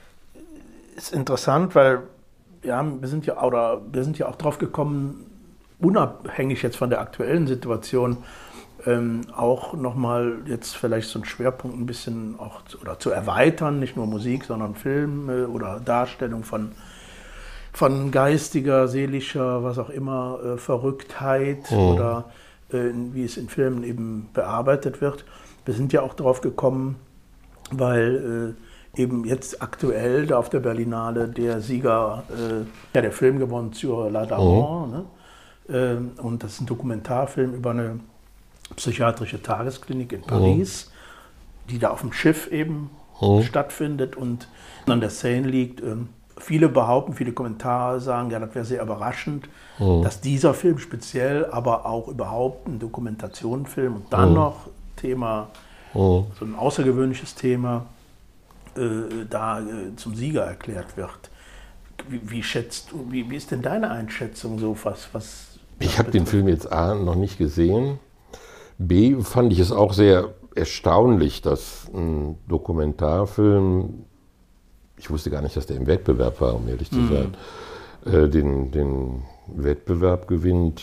ist interessant, weil ja, wir sind ja oder wir sind ja auch drauf gekommen, unabhängig jetzt von der aktuellen Situation, ähm, auch nochmal jetzt vielleicht so einen Schwerpunkt ein bisschen auch zu, oder zu erweitern, nicht nur Musik, sondern Film äh, oder Darstellung von, von geistiger, seelischer, was auch immer, äh, Verrücktheit mhm. oder äh, wie es in Filmen eben bearbeitet wird. Wir sind ja auch drauf gekommen, weil äh, eben jetzt aktuell da auf der Berlinale der Sieger, äh, ja, der Film gewonnen, Sur l'Adamant, mhm. ne? äh, und das ist ein Dokumentarfilm über eine psychiatrische Tagesklinik in Paris, mhm. die da auf dem Schiff eben mhm. stattfindet und an der Seine liegt. Äh, viele behaupten, viele Kommentare sagen, ja, das wäre sehr überraschend, mhm. dass dieser Film speziell, aber auch überhaupt ein Dokumentationsfilm und dann mhm. noch Thema, oh. so ein außergewöhnliches Thema, äh, da äh, zum Sieger erklärt wird. Wie, wie schätzt du, wie, wie ist denn deine Einschätzung so was? was ich habe den Film jetzt A noch nicht gesehen. B fand ich es auch sehr erstaunlich, dass ein Dokumentarfilm ich wusste gar nicht, dass der im Wettbewerb war, um ehrlich zu sein, mhm. äh, den, den Wettbewerb gewinnt.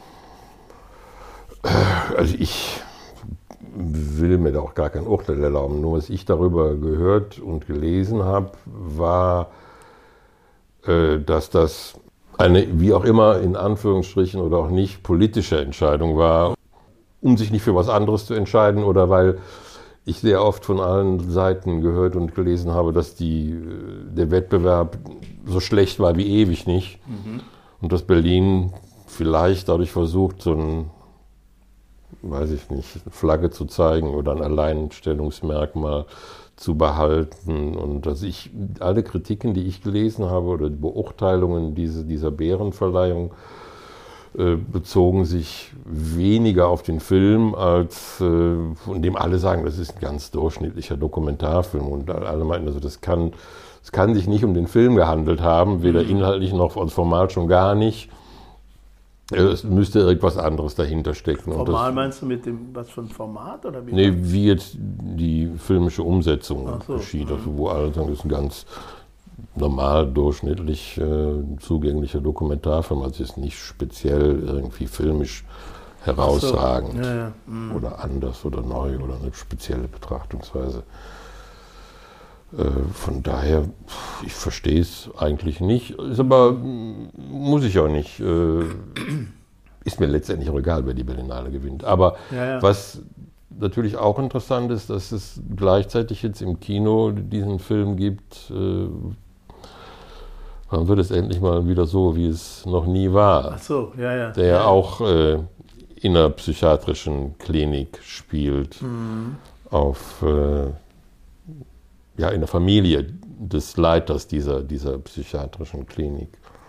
Äh, also ich will mir da auch gar kein Urteil erlauben. Nur was ich darüber gehört und gelesen habe, war, äh, dass das eine, wie auch immer, in Anführungsstrichen oder auch nicht, politische Entscheidung war, um sich nicht für was anderes zu entscheiden oder weil ich sehr oft von allen Seiten gehört und gelesen habe, dass die, der Wettbewerb so schlecht war wie ewig nicht. Mhm. Und dass Berlin vielleicht dadurch versucht, so ein, weiß ich nicht, Flagge zu zeigen oder ein Alleinstellungsmerkmal zu behalten. Und dass ich alle Kritiken, die ich gelesen habe oder die Beurteilungen diese, dieser Bärenverleihung, äh, bezogen sich weniger auf den Film, als äh, von dem alle sagen, das ist ein ganz durchschnittlicher Dokumentarfilm. Und alle meinten, also das kann, das kann sich nicht um den Film gehandelt haben, weder inhaltlich noch als formal schon gar nicht. Es müsste irgendwas anderes dahinter stecken. Formal das, meinst du mit dem, was für ein Format? Oder wie, nee, wie jetzt die filmische Umsetzung so. geschieht, also wo alle sagen, das ist ein ganz normal, durchschnittlich äh, zugänglicher Dokumentarfilm, also ist nicht speziell irgendwie filmisch herausragend so. ja, ja. Mhm. oder anders oder neu oder eine spezielle Betrachtungsweise. Äh, von daher, ich verstehe es eigentlich nicht, ist aber, muss ich auch nicht, äh, ist mir letztendlich auch egal, wer die Berlinale gewinnt. Aber ja, ja. was natürlich auch interessant ist, dass es gleichzeitig jetzt im Kino diesen Film gibt, äh, dann wird es endlich mal wieder so, wie es noch nie war. Ach so, ja, ja. Der ja auch äh, in einer psychiatrischen Klinik spielt, mhm. auf... Äh, ja, in der Familie des Leiters dieser, dieser psychiatrischen Klinik.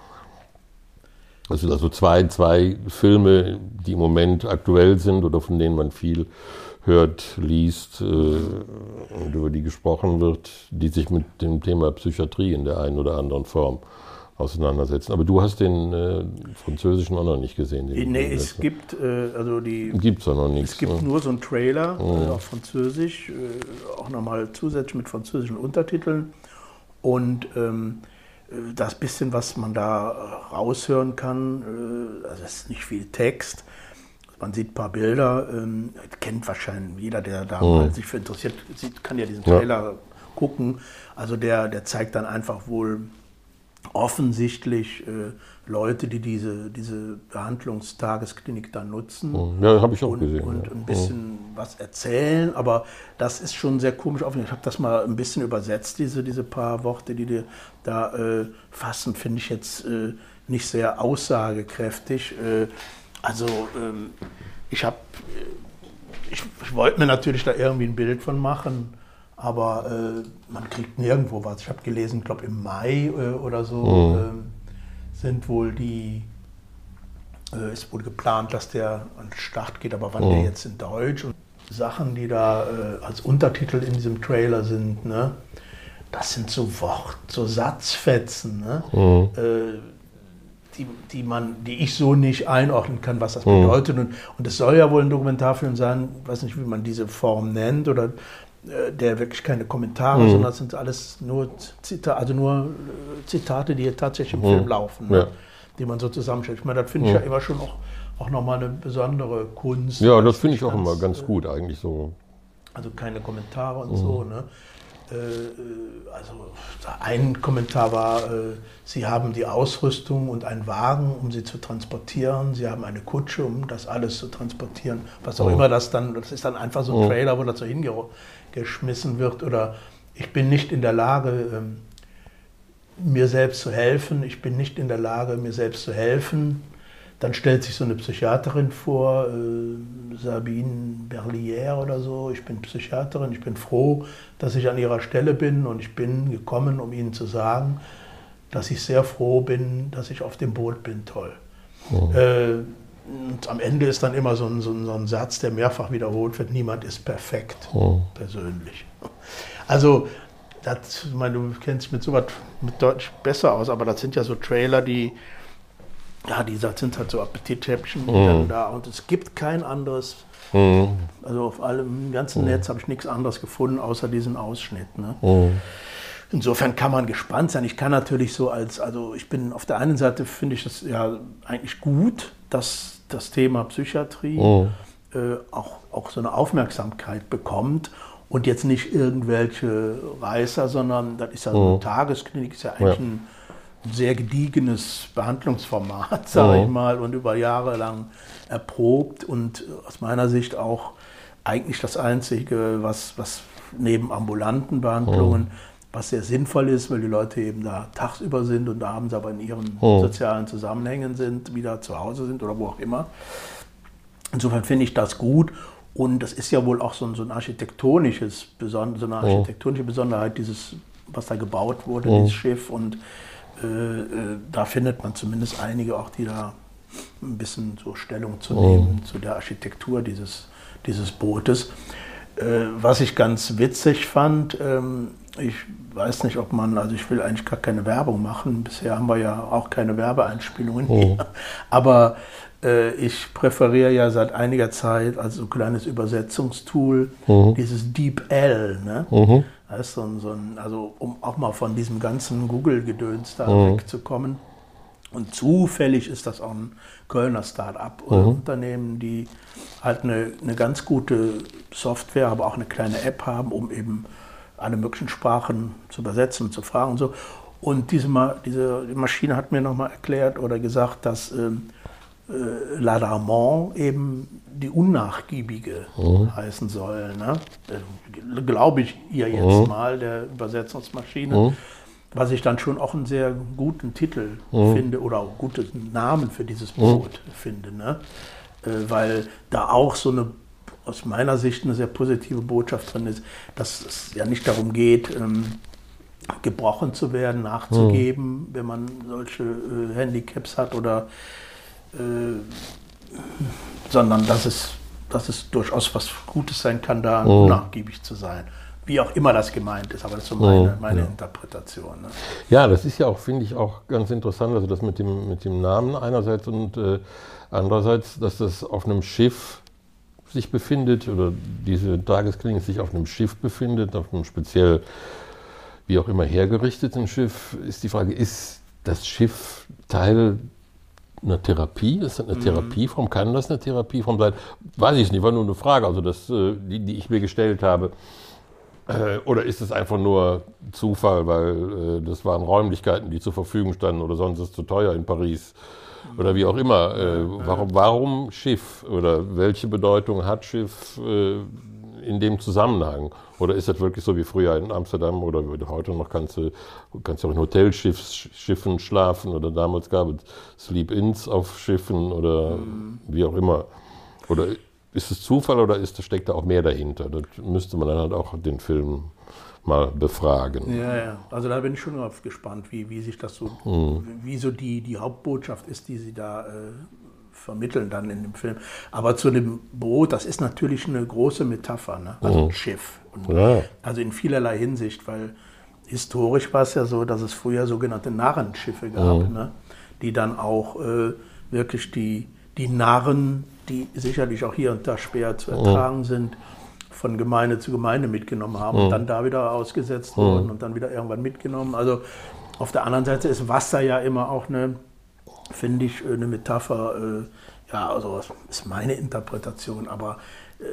Also, also zwei, zwei Filme, die im Moment aktuell sind oder von denen man viel hört, liest äh, und über die gesprochen wird, die sich mit dem Thema Psychiatrie in der einen oder anderen Form auseinandersetzen. Aber du hast den äh, französischen auch noch nicht gesehen. Den nee, es gibt äh, also die. Gibt's auch noch nichts. Es gibt ne? nur so einen Trailer mhm. äh, auf Französisch, äh, auch nochmal zusätzlich mit französischen Untertiteln. Und ähm, das bisschen, was man da raushören kann, äh, also es ist nicht viel Text. Man sieht ein paar Bilder, ähm, kennt wahrscheinlich jeder, der da mhm. mal sich für interessiert, sieht, kann ja diesen Trailer ja. gucken. Also der, der zeigt dann einfach wohl offensichtlich äh, Leute, die diese, diese Behandlungstagesklinik da nutzen. Ja, habe ich auch und, gesehen. Und ja. ein bisschen ja. was erzählen, aber das ist schon sehr komisch aufgenommen. Ich habe das mal ein bisschen übersetzt, diese, diese paar Worte, die die da äh, fassen, finde ich jetzt äh, nicht sehr aussagekräftig. Äh, also ähm, ich habe, ich, ich wollte mir natürlich da irgendwie ein Bild von machen, aber äh, man kriegt nirgendwo was. Ich habe gelesen, ich glaube im Mai äh, oder so mhm. äh, sind wohl die, äh, ist wohl geplant, dass der an den Start geht, aber wann mhm. der jetzt in Deutsch und Sachen, die da äh, als Untertitel in diesem Trailer sind, ne, das sind so Wort, so Satzfetzen, ne, mhm. äh, die, die, man, die ich so nicht einordnen kann, was das mhm. bedeutet. Und, und es soll ja wohl ein Dokumentarfilm sein, ich weiß nicht, wie man diese Form nennt, oder der wirklich keine Kommentare, mhm. sondern das sind alles nur Zitate, also nur Zitate, die hier tatsächlich im mhm. Film laufen, ne? ja. die man so zusammenstellt. Ich meine, das finde ich mhm. ja immer schon auch, auch nochmal eine besondere Kunst. Ja, das finde ich auch ganz, immer ganz gut eigentlich so. Also keine Kommentare und mhm. so. Ne? Also ein Kommentar war, Sie haben die Ausrüstung und einen Wagen, um sie zu transportieren. Sie haben eine Kutsche, um das alles zu transportieren. Was auch mhm. immer das dann, das ist dann einfach so ein Trailer, wo das so hingeschmissen wird. Oder ich bin nicht in der Lage, mir selbst zu helfen. Ich bin nicht in der Lage, mir selbst zu helfen. Dann stellt sich so eine Psychiaterin vor, äh, Sabine Berlier oder so. Ich bin Psychiaterin, ich bin froh, dass ich an ihrer Stelle bin und ich bin gekommen, um Ihnen zu sagen, dass ich sehr froh bin, dass ich auf dem Boot bin. Toll. Mhm. Äh, und am Ende ist dann immer so ein, so, ein, so ein Satz, der mehrfach wiederholt wird, niemand ist perfekt, mhm. persönlich. Also, das, ich meine, du kennst dich mit sowas mit deutlich besser aus, aber das sind ja so Trailer, die Ja, die sind halt so Appetithäppchen mhm. da und es gibt kein anderes, mhm. also auf allem im ganzen mhm. Netz habe ich nichts anderes gefunden, außer diesen Ausschnitt. Ne? Mhm. insofern kann man gespannt sein. Ich kann natürlich so als, also ich bin auf der einen Seite, finde ich das ja eigentlich gut, dass das Thema Psychiatrie oh. äh, auch, auch so eine Aufmerksamkeit bekommt und jetzt nicht irgendwelche Reißer, sondern das ist ja so eine oh. Tagesklinik, ist ja eigentlich ja. ein sehr gediegenes Behandlungsformat, sage oh. ich mal, und über Jahre lang erprobt und aus meiner Sicht auch eigentlich das Einzige, was, was neben ambulanten Behandlungen, oh. was sehr sinnvoll ist, weil die Leute eben da tagsüber sind und abends aber in ihren oh. sozialen Zusammenhängen sind, wieder zu Hause sind oder wo auch immer. Insofern finde ich das gut und das ist ja wohl auch so ein, so ein architektonisches, so eine architektonische Besonderheit, dieses, was da gebaut wurde, oh. dieses Schiff und äh, da findet man zumindest einige auch, die da ein bisschen so Stellung zu nehmen oh. zu der Architektur dieses, dieses Bootes. Äh, was ich ganz witzig fand, ähm, ich weiß nicht, ob man, also ich will eigentlich gar keine Werbung machen, bisher haben wir ja auch keine Werbeeinspielungen oh. hier, aber äh, ich präferiere ja seit einiger Zeit als so ein kleines Übersetzungstool oh. dieses DeepL, ne? Oh. Das ist so ein, so ein, also um auch mal von diesem ganzen Google-Gedöns da oh. wegzukommen. Und zufällig ist das auch ein Kölner Start-up-Unternehmen, mhm. die halt eine, eine ganz gute Software, aber auch eine kleine App haben, um eben alle möglichen Sprachen zu übersetzen und zu fragen und so. Und diese, diese Maschine hat mir nochmal erklärt oder gesagt, dass ähm, äh, L'Adamant eben die Unnachgiebige mhm. heißen soll. Ne? Äh, Glaube ich ihr jetzt mhm. mal, der Übersetzungsmaschine. Mhm. Was ich dann schon auch einen sehr guten Titel mhm. finde oder auch guten Namen für dieses Boot mhm. finde. Ne? Äh, weil da auch so eine, aus meiner Sicht, eine sehr positive Botschaft drin ist, dass es ja nicht darum geht, ähm, gebrochen zu werden, nachzugeben, mhm. wenn man solche äh, Handicaps hat oder äh, sondern dass es, dass es durchaus was Gutes sein kann, da mhm. unnachgiebig zu sein. Wie auch immer das gemeint ist, aber das ist so meine, meine ja. Interpretation. Ne? Ja, das ist ja auch, finde ich, auch ganz interessant, also das mit dem, mit dem Namen einerseits und äh, andererseits, dass das auf einem Schiff sich befindet oder diese Tagesklinik sich auf einem Schiff befindet, auf einem speziell, wie auch immer hergerichteten Schiff, ist die Frage, ist das Schiff Teil einer Therapie? Ist das eine mhm. Therapieform? Kann das eine Therapieform sein? Weiß ich nicht, war nur eine Frage, also das, die, die ich mir gestellt habe. Oder ist es einfach nur Zufall, weil äh, das waren Räumlichkeiten, die zur Verfügung standen oder sonst ist es zu teuer in Paris oder wie auch immer. Äh, warum, warum Schiff oder welche Bedeutung hat Schiff äh, in dem Zusammenhang? Oder ist das wirklich so wie früher in Amsterdam oder heute noch kannst du kannst du auch in Hotelschiffen schlafen oder damals gab es Sleep-Ins auf Schiffen oder mhm. wie auch immer. Oder ist es Zufall oder ist, steckt da auch mehr dahinter? Das müsste man dann halt auch den Film mal befragen. Ja, ja. Also da bin ich schon drauf gespannt, wie, wie sich das so, mhm. wie so die, die Hauptbotschaft ist, die sie da äh, vermitteln dann in dem Film. Aber zu dem Boot, das ist natürlich eine große Metapher, ne? Also mhm. ein Schiff. Und ja. Also in vielerlei Hinsicht, weil historisch war es ja so, dass es früher sogenannte Narrenschiffe gab, mhm. ne? Die dann auch äh, wirklich die, die Narren, die sicherlich auch hier und da schwer zu ertragen mhm. sind, von Gemeinde zu Gemeinde mitgenommen haben mhm. und dann da wieder ausgesetzt mhm. wurden und dann wieder irgendwann mitgenommen. Also auf der anderen Seite ist Wasser ja immer auch eine, finde ich, eine Metapher, äh, ja, also das ist meine Interpretation, aber äh,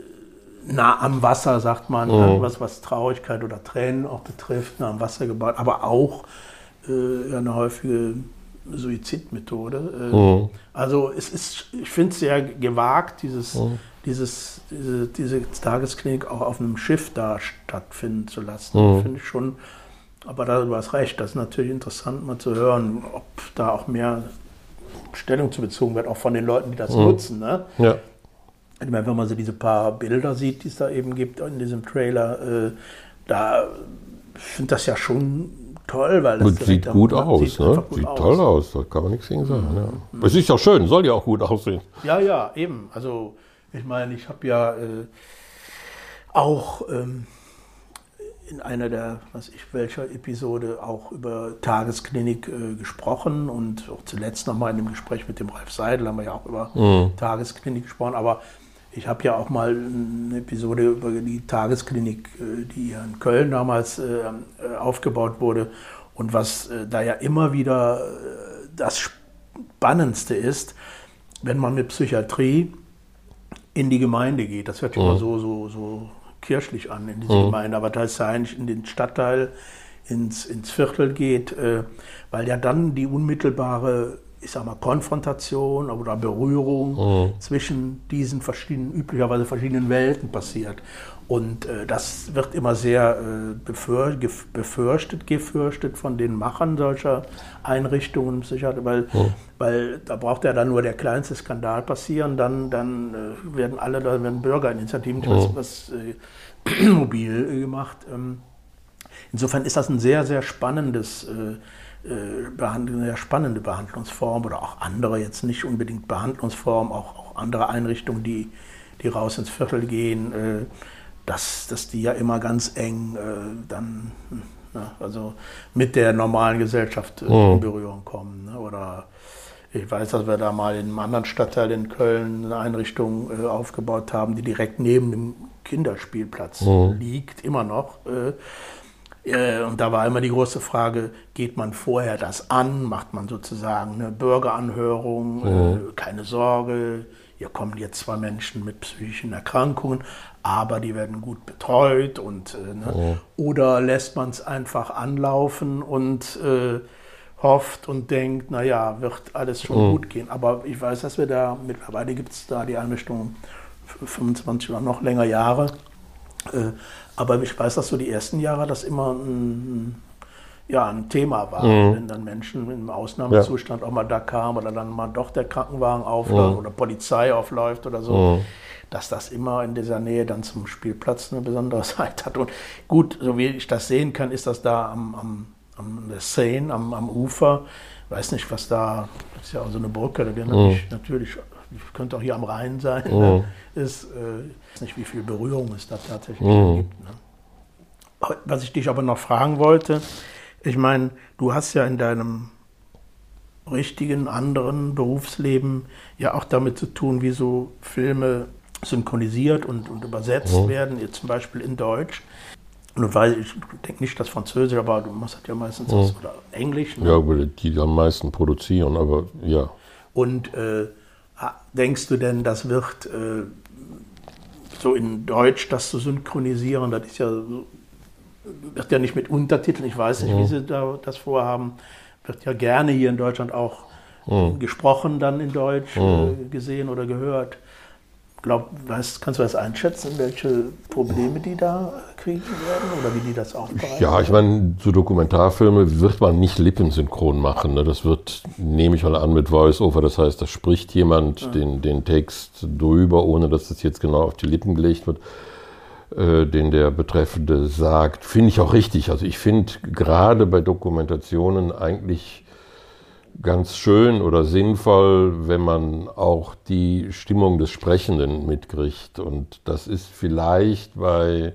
nah am Wasser, sagt man, mhm. was, was Traurigkeit oder Tränen auch betrifft, nah am Wasser gebaut, aber auch äh, eine häufige Suizidmethode. Mhm. Also es ist, ich finde es sehr gewagt, dieses, mhm. dieses, diese, diese Tagesklinik auch auf einem Schiff da stattfinden zu lassen. Mhm. Finde ich schon, aber da du hast recht, das ist natürlich interessant mal zu hören, ob da auch mehr Stellung zu bezogen wird, auch von den Leuten, die das mhm. nutzen. Ne? Ja. Ich meine, wenn man so diese paar Bilder sieht, die es da eben gibt in diesem Trailer, äh, da finde das ja schon toll, weil das sieht gut aus, sieht, ne? gut sieht aus. Toll aus, da kann man nichts gegen sagen. Mhm. Ja. Es ist ja schön, soll ja auch gut aussehen. Ja, ja, eben. Also ich meine, ich habe ja äh, auch ähm, in einer der, was ich, welcher Episode auch über Tagesklinik äh, gesprochen und auch zuletzt nochmal in dem Gespräch mit dem Ralf Seidel haben wir ja auch über mhm. Tagesklinik gesprochen, aber Ich habe ja auch mal eine Episode über die Tagesklinik, die hier in Köln damals aufgebaut wurde und was da ja immer wieder das Spannendste ist, wenn man mit Psychiatrie in die Gemeinde geht. Das hört sich immer so, so, so kirchlich an in diese mhm. Gemeinde, aber da ist ja eigentlich in den Stadtteil, ins, ins Viertel geht, weil ja dann die unmittelbare, ich sag mal, Konfrontation oder Berührung mhm. zwischen diesen verschiedenen, üblicherweise verschiedenen Welten passiert. Und äh, das wird immer sehr äh, befür, gef, befürchtet, gefürchtet von den Machern solcher Einrichtungen, weil, mhm. weil da braucht ja dann nur der kleinste Skandal passieren, dann, dann äh, werden alle, da werden Bürgerinitiativen, mhm. was, was äh, mobil äh, gemacht. Ähm, insofern ist das ein sehr, sehr spannendes äh, eine sehr spannende Behandlungsform oder auch andere, jetzt nicht unbedingt Behandlungsform, auch, auch andere Einrichtungen, die, die raus ins Viertel gehen, äh, dass, dass die ja immer ganz eng äh, dann na, also mit der normalen Gesellschaft äh, in Berührung kommen. Ne? Oder ich weiß, dass wir da mal in einem anderen Stadtteil in Köln eine Einrichtung äh, aufgebaut haben, die direkt neben dem Kinderspielplatz mhm. liegt, immer noch. Äh, Und da war immer die große Frage, geht man vorher das an, macht man sozusagen eine Bürgeranhörung, mhm. äh, keine Sorge, hier kommen jetzt zwei Menschen mit psychischen Erkrankungen, aber die werden gut betreut und äh, ne? mhm. oder lässt man es einfach anlaufen und äh, hofft und denkt, naja, wird alles schon mhm. gut gehen. Aber ich weiß, dass wir da, mittlerweile gibt es da die Einrichtung fünfundzwanzig oder noch länger Jahre. Äh, aber ich weiß, dass so die ersten Jahre das immer ein, ja, ein Thema war, mhm. wenn dann Menschen im Ausnahmezustand ja. auch mal da kamen oder dann mal doch der Krankenwagen aufläuft mhm. oder Polizei aufläuft oder so, mhm. dass das immer in dieser Nähe dann zum Spielplatz eine besondere Zeit hat. Und gut, so wie ich das sehen kann, ist das da am, am, am der Seine, am, am Ufer. Ich weiß nicht, was da, das ist ja auch so eine Brücke, da werden mhm. natürlich, könnte auch hier am Rhein sein, mhm. ne? ist, äh, ich weiß nicht, wie viel Berührung es da tatsächlich mhm. gibt. Ne? Was ich dich aber noch fragen wollte, ich meine, du hast ja in deinem richtigen, anderen Berufsleben ja auch damit zu tun, wie so Filme synchronisiert und, und übersetzt mhm. werden, jetzt zum Beispiel in Deutsch. Und weil ich denke nicht, dass Französisch, aber du machst das ja meistens mhm. aus, oder Englisch. Ne? Ja, die am meisten produzieren, aber ja. Und äh, denkst du denn, das wird äh, so in Deutsch das zu synchronisieren, das ist ja, wird ja nicht mit Untertiteln, ich weiß nicht, mhm. wie sie da das vorhaben, wird ja gerne hier in Deutschland auch mhm. gesprochen dann in Deutsch mhm. äh, gesehen oder gehört. Glaub, weißt, kannst du das einschätzen, welche Probleme die da kriegen werden oder wie die das aufbereiten? Ja, ich meine, so Dokumentarfilme wird man nicht lippensynchron machen. Ne? Das wird, nehme ich mal an, mit Voice-Over. Das heißt, da spricht jemand ja. den, den Text drüber, ohne dass das jetzt genau auf die Lippen gelegt wird, äh, den der Betreffende sagt. Finde ich auch richtig. Also ich finde gerade bei Dokumentationen eigentlich ganz schön oder sinnvoll, wenn man auch die Stimmung des Sprechenden mitkriegt. Und das ist vielleicht bei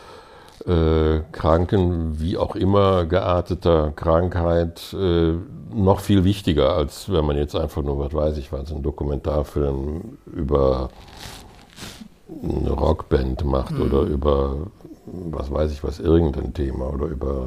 äh, Kranken, wie auch immer gearteter Krankheit, äh, noch viel wichtiger, als wenn man jetzt einfach nur, was weiß ich was, einen Dokumentarfilm über eine Rockband macht mhm. oder über, was weiß ich was, irgendein Thema oder über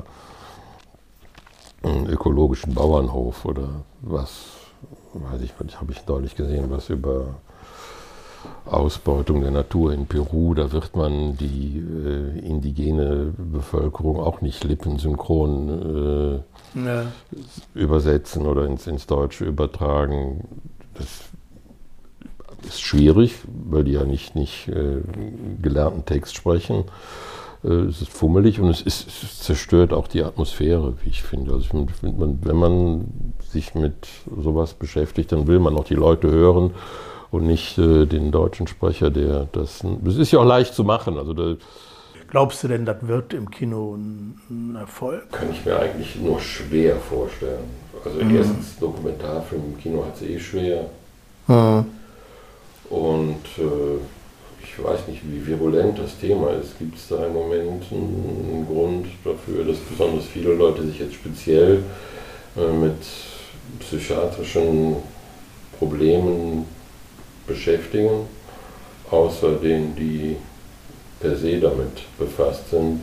einen ökologischen Bauernhof oder was, weiß ich, was habe ich neulich gesehen, was über Ausbeutung der Natur in Peru, da wird man die äh, indigene Bevölkerung auch nicht lippensynchron äh, ja. übersetzen oder ins, ins Deutsche übertragen. Das ist schwierig, weil die ja nicht, nicht äh, gelernten Text sprechen. Es ist fummelig und es, ist, es zerstört auch die Atmosphäre, wie ich finde. Also ich finde, man, wenn man sich mit sowas beschäftigt, dann will man auch die Leute hören und nicht äh, den deutschen Sprecher, der das... Das ist ja auch leicht zu machen. Also da, glaubst du denn, das wird im Kino ein, ein Erfolg? Kann ich mir eigentlich nur schwer vorstellen. Also mhm. erstens, Dokumentarfilm im Kino hat es eh schwer. Mhm. Und... Äh, ich weiß nicht, wie virulent das Thema ist. Gibt es da im Moment einen Grund dafür, dass besonders viele Leute sich jetzt speziell äh, mit psychiatrischen Problemen beschäftigen? außer denen, die per se damit befasst sind.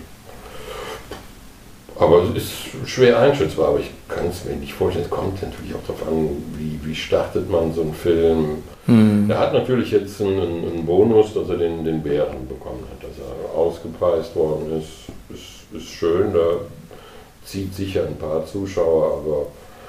Aber es ist schwer einschätzbar, aber ich kann es mir nicht vorstellen. Es kommt natürlich auch darauf an, wie, wie startet man so einen Film. Hm. Er hat natürlich jetzt einen, einen Bonus, dass er den, den Bären bekommen hat, dass er ausgepreist worden ist. Ist, ist schön, da zieht sicher ein paar Zuschauer, aber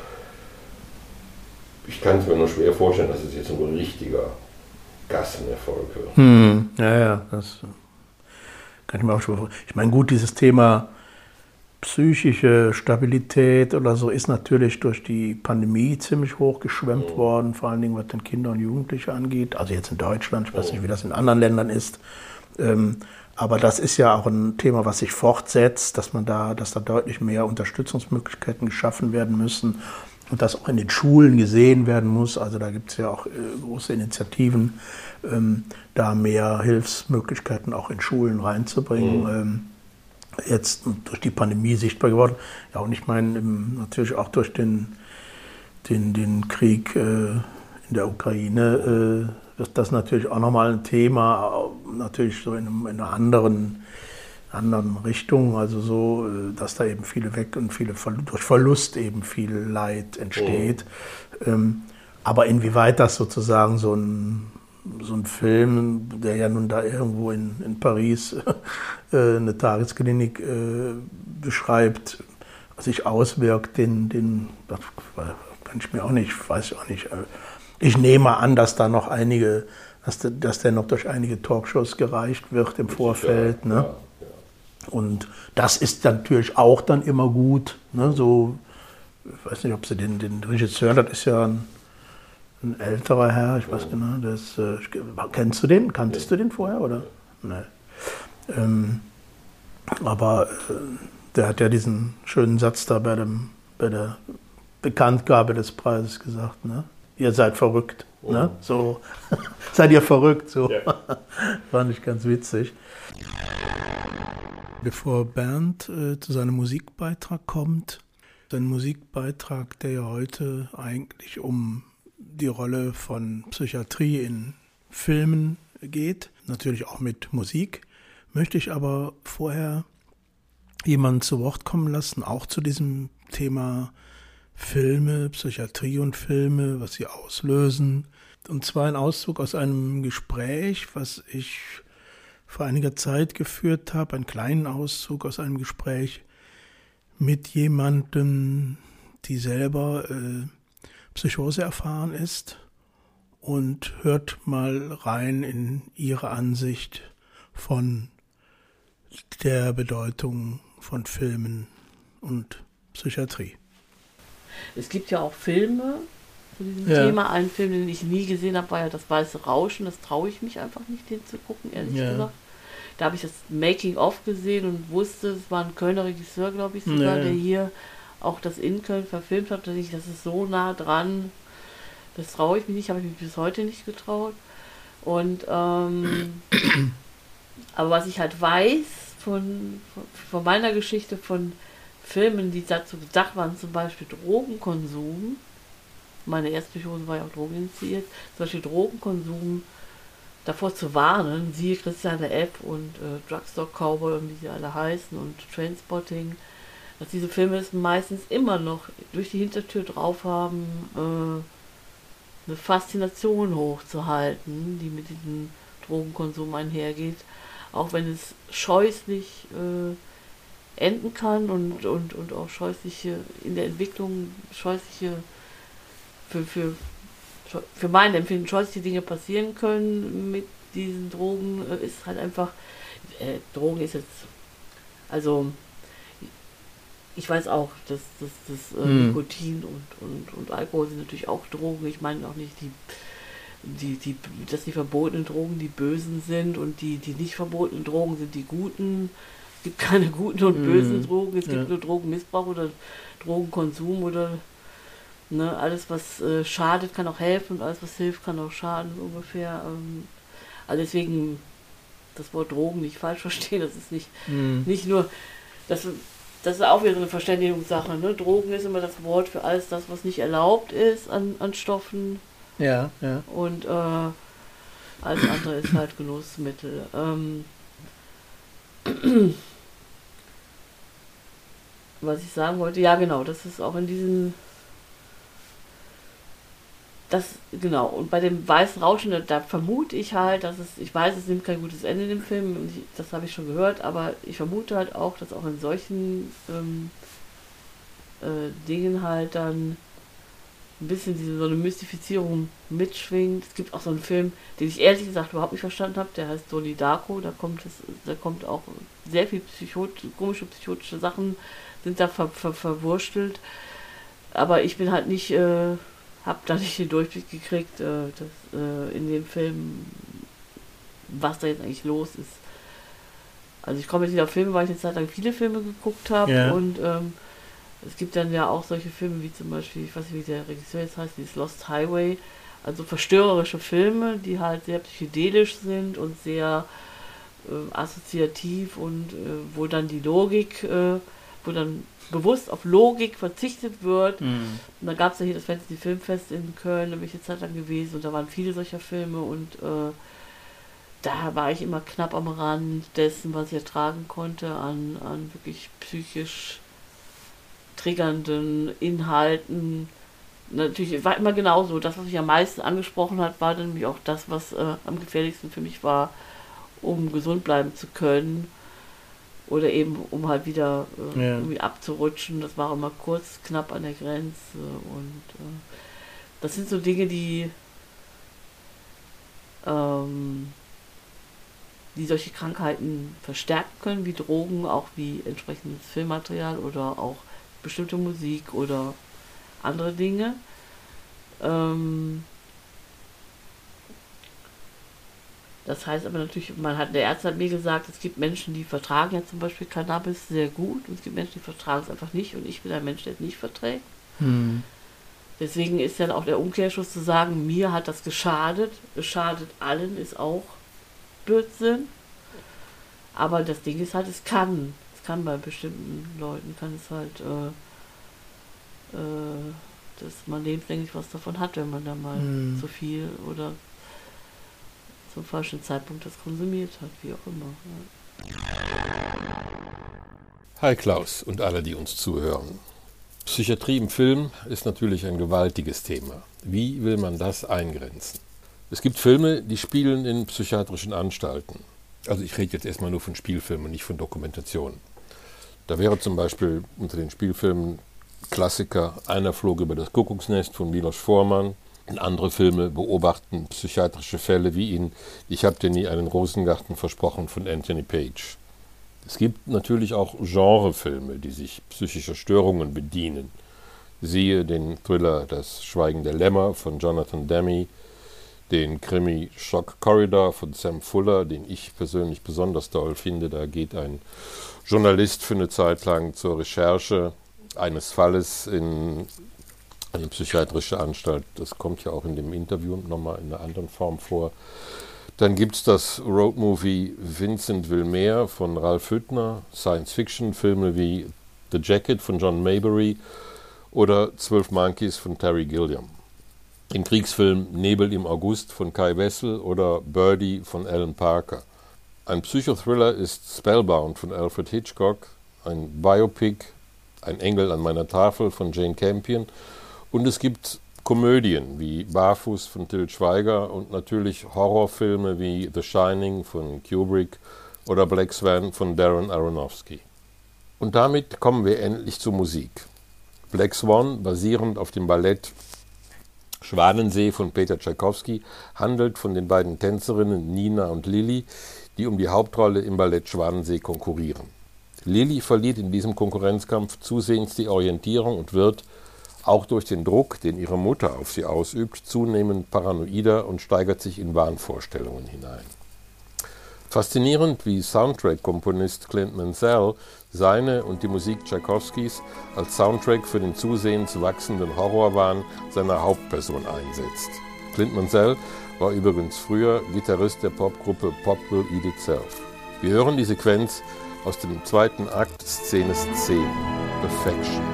ich kann es mir nur schwer vorstellen, dass es jetzt ein richtiger Gassenerfolg wird. Hm. Ja, ja, das kann ich mir auch schon vorstellen. Ich meine, gut, dieses Thema psychische Stabilität oder so ist natürlich durch die Pandemie ziemlich hochgeschwemmt mhm. worden, vor allen Dingen was den Kinder und Jugendliche angeht. Also jetzt in Deutschland, ich weiß nicht, wie das in anderen Ländern ist. Ähm, aber das ist ja auch ein Thema, was sich fortsetzt, dass man da, dass da deutlich mehr Unterstützungsmöglichkeiten geschaffen werden müssen und das auch in den Schulen gesehen werden muss. Also da gibt es ja auch äh, große Initiativen, ähm, da mehr Hilfsmöglichkeiten auch in Schulen reinzubringen. Mhm. Ähm, jetzt durch die Pandemie sichtbar geworden. Ja, und ich meine, natürlich auch durch den, den, den Krieg äh, in der Ukraine äh, wird das natürlich auch nochmal ein Thema, natürlich so in, einem, in einer anderen, anderen Richtung, also so, dass da eben viele weg und viele durch Verlust eben viel Leid entsteht. Oh. Ähm, aber inwieweit das sozusagen so ein so ein Film, der ja nun da irgendwo in, in Paris äh, eine Tagesklinik äh, beschreibt, sich auswirkt, den, den das kann ich mir auch nicht, weiß ich auch nicht. Ich nehme an, dass da noch einige, dass der, dass der noch durch einige Talkshows gereicht wird im Vorfeld. Ne? Und das ist natürlich auch dann immer gut. Ne? So, ich weiß nicht, ob sie den, den Regisseur, das ist ja ein Ein älterer Herr, ich weiß genau, das, äh, kennst du den? Kanntest du den vorher, oder? Nein. Ähm, aber äh, der hat ja diesen schönen Satz da bei, dem, bei der Bekanntgabe des Preises gesagt, ne? Ihr seid verrückt, oh. ne? So, seid ihr verrückt, so. Ja. Fand ich ganz witzig. Bevor Bernd äh, zu seinem Musikbeitrag kommt, sein Musikbeitrag, der ja heute eigentlich um die Rolle von Psychiatrie in Filmen geht, natürlich auch mit Musik, möchte ich aber vorher jemanden zu Wort kommen lassen, auch zu diesem Thema Filme, Psychiatrie und Filme, was sie auslösen. Und zwar ein Auszug aus einem Gespräch, was ich vor einiger Zeit geführt habe, einen kleinen Auszug aus einem Gespräch mit jemandem, die selber äh, Psychose erfahren ist, und hört mal rein in ihre Ansicht von der Bedeutung von Filmen und Psychiatrie. Es gibt ja auch Filme zu diesem ja. Thema. Ein Film, den ich nie gesehen habe, war ja Das Weiße Rauschen. Das traue ich mich einfach nicht, den zu gucken, ehrlich ja. gesagt. Da habe ich das Making-of gesehen und wusste, es war ein Kölner Regisseur, glaube ich sogar, ja. der hier auch das in Köln verfilmt hat. Da dachte ich, das ist so nah dran, das traue ich mich nicht, habe ich mich bis heute nicht getraut. Und ähm, aber was ich halt weiß von, von, von meiner Geschichte von Filmen, die dazu gedacht waren, zum Beispiel Drogenkonsum, meine erste Psychose war ja auch drogeninitiiert, zum Beispiel Drogenkonsum davor zu warnen, siehe Christiane Epp und äh, Drugstore Cowboy und wie sie alle heißen und Trainspotting, dass diese Filme es meistens immer noch durch die Hintertür drauf haben, äh, eine Faszination hochzuhalten, die mit diesem Drogenkonsum einhergeht, auch wenn es scheußlich äh, enden kann und, und, und auch scheußliche, in der Entwicklung scheußliche, für, für, für mein Empfinden scheußliche Dinge passieren können mit diesen Drogen, äh, ist halt einfach, äh, Drogen ist jetzt, also ich weiß auch, dass das, das äh, mm. Nikotin und, und, und Alkohol sind natürlich auch Drogen. Ich meine auch nicht, die, die, die, dass die verbotenen Drogen die Bösen sind und die, die nicht verbotenen Drogen sind die Guten. Es gibt keine guten und mm. bösen Drogen. Es gibt ja. nur Drogenmissbrauch oder Drogenkonsum oder ne, alles, was äh, schadet, kann auch helfen und alles, was hilft, kann auch schaden, so ungefähr. Ähm, also deswegen das Wort Drogen nicht falsch verstehen. Das ist nicht, mm. nicht nur... Das, Das ist auch wieder so eine Verständigungssache. Ne? Drogen ist immer das Wort für alles das, was nicht erlaubt ist an, an Stoffen. Ja, ja. Und äh, Alles andere ist halt Genussmittel. Ähm, was ich sagen wollte, ja genau, das ist auch in diesen, das, genau, und bei dem weißen Rauschen, da, da vermute ich halt, dass es, ich weiß, es nimmt kein gutes Ende in dem Film, und ich, das habe ich schon gehört, aber ich vermute halt auch, dass auch in solchen ähm, äh, Dingen halt dann ein bisschen diese, so eine Mystifizierung mitschwingt. Es gibt auch so einen Film, den ich ehrlich gesagt überhaupt nicht verstanden habe, der heißt Donnie Darko, da kommt es, da kommt auch sehr viel Psychot komische psychotische Sachen sind da ver ver verwurstelt, aber ich bin halt nicht, äh, hab da nicht den Durchblick gekriegt, äh, dass, äh, in dem Film, was da jetzt eigentlich los ist. Also ich komme jetzt wieder auf Filme, weil ich eine Zeit lang viele Filme geguckt habe, yeah. und ähm, es gibt dann ja auch solche Filme wie zum Beispiel, ich weiß nicht, wie der Regisseur jetzt heißt, dieses Lost Highway, also verstörerische Filme, die halt sehr psychedelisch sind und sehr äh, assoziativ und äh, wo dann die Logik, äh, wo dann bewusst auf Logik verzichtet wird. Mm. Und da gab es ja hier das Fantasy Filmfest in Köln, da bin ich eine Zeit lang gewesen, und da waren viele solcher Filme, und äh, da war ich immer knapp am Rand dessen, was ich ertragen konnte, an, an wirklich psychisch triggernden Inhalten. Natürlich war immer genauso. Das, was mich am meisten angesprochen hat, war dann nämlich auch das, was äh, am gefährlichsten für mich war, um gesund bleiben zu können. Oder eben, um halt wieder äh, ja. irgendwie abzurutschen. Das war immer kurz, knapp an der Grenze. Und äh, das sind so Dinge, die ähm, die solche Krankheiten verstärken können, wie Drogen, auch wie entsprechendes Filmmaterial oder auch bestimmte Musik oder andere Dinge. Ähm das heißt aber natürlich, man hat, der Arzt hat mir gesagt, es gibt Menschen, die vertragen ja zum Beispiel Cannabis sehr gut, und es gibt Menschen, die vertragen es einfach nicht, und ich bin ein Mensch, der es nicht verträgt. Hm. Deswegen ist dann auch der Umkehrschluss zu sagen, mir hat das geschadet, es schadet allen, ist auch Blödsinn. Aber das Ding ist halt, es kann. Es kann bei bestimmten Leuten, kann es halt, äh, äh, dass man lebenslänglich was davon hat, wenn man da mal mm. zu viel oder zum falschen Zeitpunkt das konsumiert hat, wie auch immer. Ja. Hi Klaus und alle, die uns zuhören. Psychiatrie im Film ist natürlich ein gewaltiges Thema. Wie will man das eingrenzen? Es gibt Filme, die spielen in psychiatrischen Anstalten. Also ich rede jetzt erstmal nur von Spielfilmen, nicht von Dokumentationen. Da wäre zum Beispiel unter den Spielfilmen Klassiker Einer flog über das Kuckucksnest von Milos Forman. Und andere Filme beobachten psychiatrische Fälle wie in Ich hab dir nie einen Rosengarten versprochen von Anthony Page. Es gibt natürlich auch Genrefilme, die sich psychischer Störungen bedienen. Siehe den Thriller Das Schweigen der Lämmer von Jonathan Demme, den Krimi Shock Corridor von Sam Fuller, den ich persönlich besonders toll finde. Da geht ein Journalist für eine Zeit lang zur Recherche eines Falles in eine psychiatrische Anstalt. Das kommt ja auch in dem Interview nochmal in einer anderen Form vor. Dann gibt es das Roadmovie Vincent will mehr von Ralph Hüttner, Science-Fiction-Filme wie The Jacket von John Maybury oder Zwölf Monkeys von Terry Gilliam. Den Kriegsfilm Nebel im August von Kai Wessel oder Birdie von Alan Parker. Ein Psychothriller ist Spellbound von Alfred Hitchcock, ein Biopic, Ein Engel an meiner Tafel von Jane Campion, und es gibt Komödien wie Barfuß von Til Schweiger und natürlich Horrorfilme wie The Shining von Kubrick oder Black Swan von Darren Aronofsky. Und damit kommen wir endlich zur Musik. Black Swan, basierend auf dem Ballett Schwanensee von Peter Tschaikowski, handelt von den beiden Tänzerinnen Nina und Lilly, die um die Hauptrolle im Ballett Schwanensee konkurrieren. Lilly verliert in diesem Konkurrenzkampf zusehends die Orientierung und wird, auch durch den Druck, den ihre Mutter auf sie ausübt, zunehmend paranoider und steigert sich in Wahnvorstellungen hinein. Faszinierend, wie Soundtrack-Komponist Clint Mansell seine und die Musik Tschaikowskis als Soundtrack für den zusehends wachsenden Horrorwahn seiner Hauptperson einsetzt. Clint Mansell war übrigens früher Gitarrist der Popgruppe Pop Will Eat Itself. Wir hören die Sequenz aus dem zweiten Akt, Szene zehn, Affection.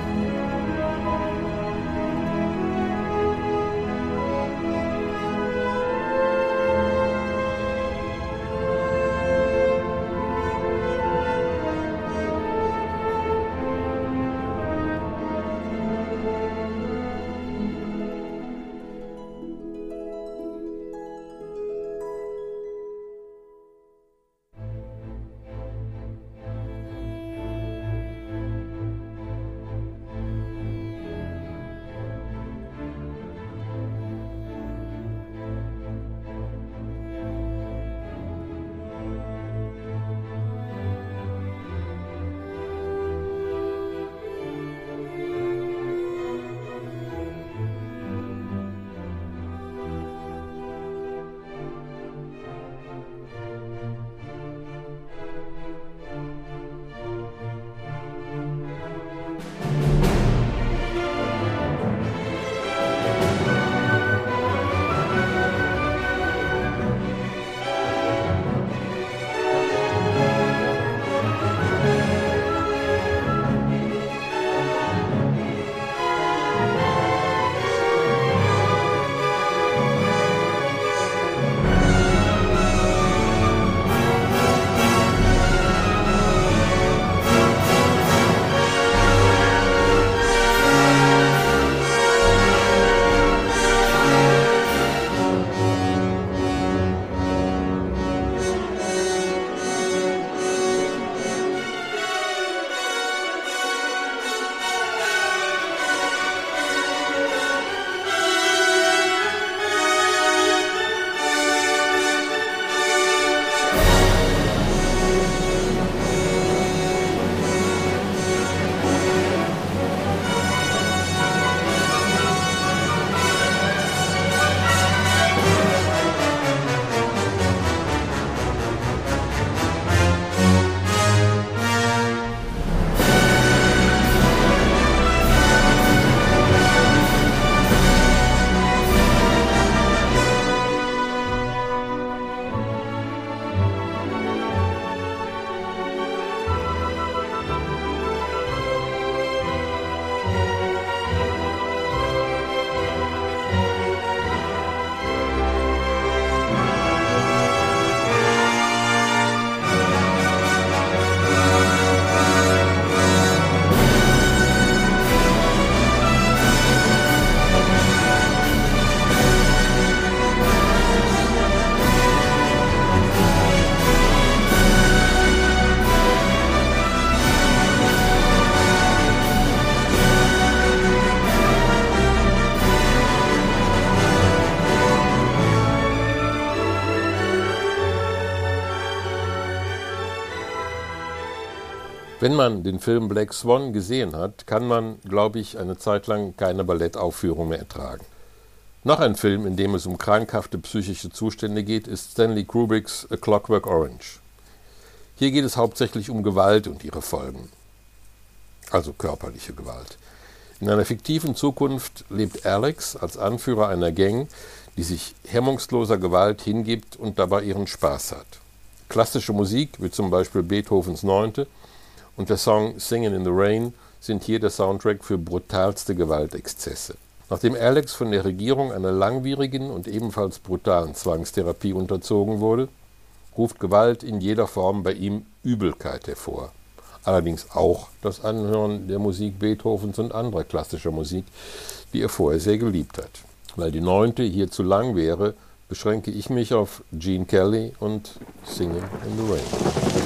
Wenn man den Film Black Swan gesehen hat, kann man, glaube ich, eine Zeit lang keine Ballettaufführung mehr ertragen. Noch ein Film, in dem es um krankhafte psychische Zustände geht, ist Stanley Kubricks A Clockwork Orange. Hier geht es hauptsächlich um Gewalt und ihre Folgen, also körperliche Gewalt. In einer fiktiven Zukunft lebt Alex als Anführer einer Gang, die sich hemmungsloser Gewalt hingibt und dabei ihren Spaß hat. Klassische Musik, wie zum Beispiel Beethovens Neunte und der Song Singin' in the Rain, sind hier der Soundtrack für brutalste Gewaltexzesse. Nachdem Alex von der Regierung einer langwierigen und ebenfalls brutalen Zwangstherapie unterzogen wurde, ruft Gewalt in jeder Form bei ihm Übelkeit hervor. Allerdings auch das Anhören der Musik Beethovens und anderer klassischer Musik, die er vorher sehr geliebt hat. Weil die Neunte hier zu lang wäre, beschränke ich mich auf Gene Kelly und Singin' in the Rain.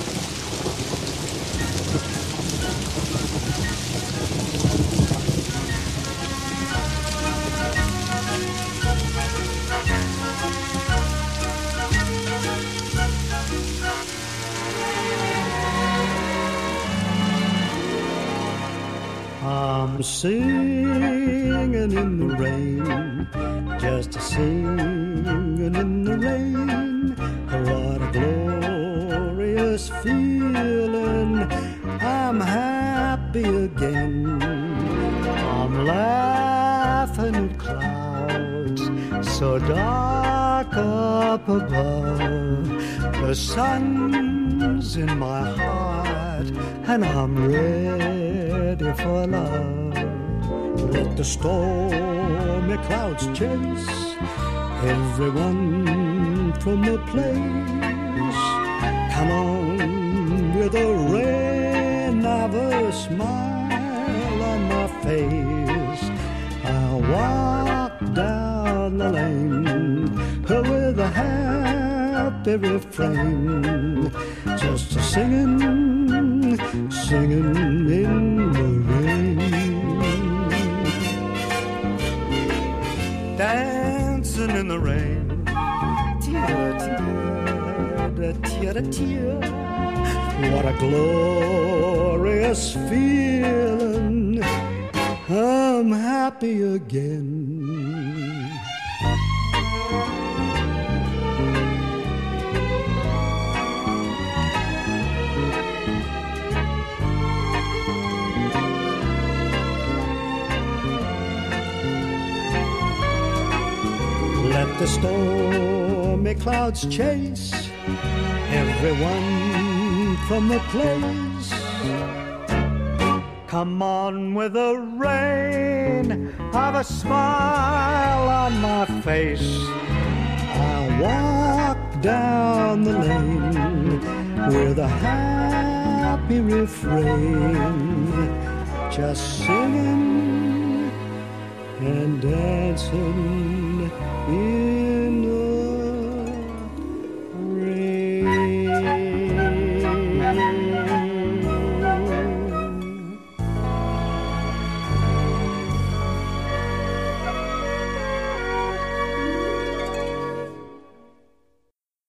I'm singing in the rain, just a singing in the rain. What a glorious feeling, I'm happy again. I'm laughing at clouds so dark up above. The sun's in my heart and I'm ready for love. Let the stormy clouds chase everyone from the place. Come on with the rain, I've a smile on my face. I'll walk down the lane with a happy refrain, just a singing, singing in the rain. Dancing in the rain, tear, tear, tear, tear. What a glorious feeling, I'm happy again. Let the stormy clouds chase everyone from the place. Come on with the rain, I've a smile on my face. I'll walk down the lane with a happy refrain, just singing and dancing in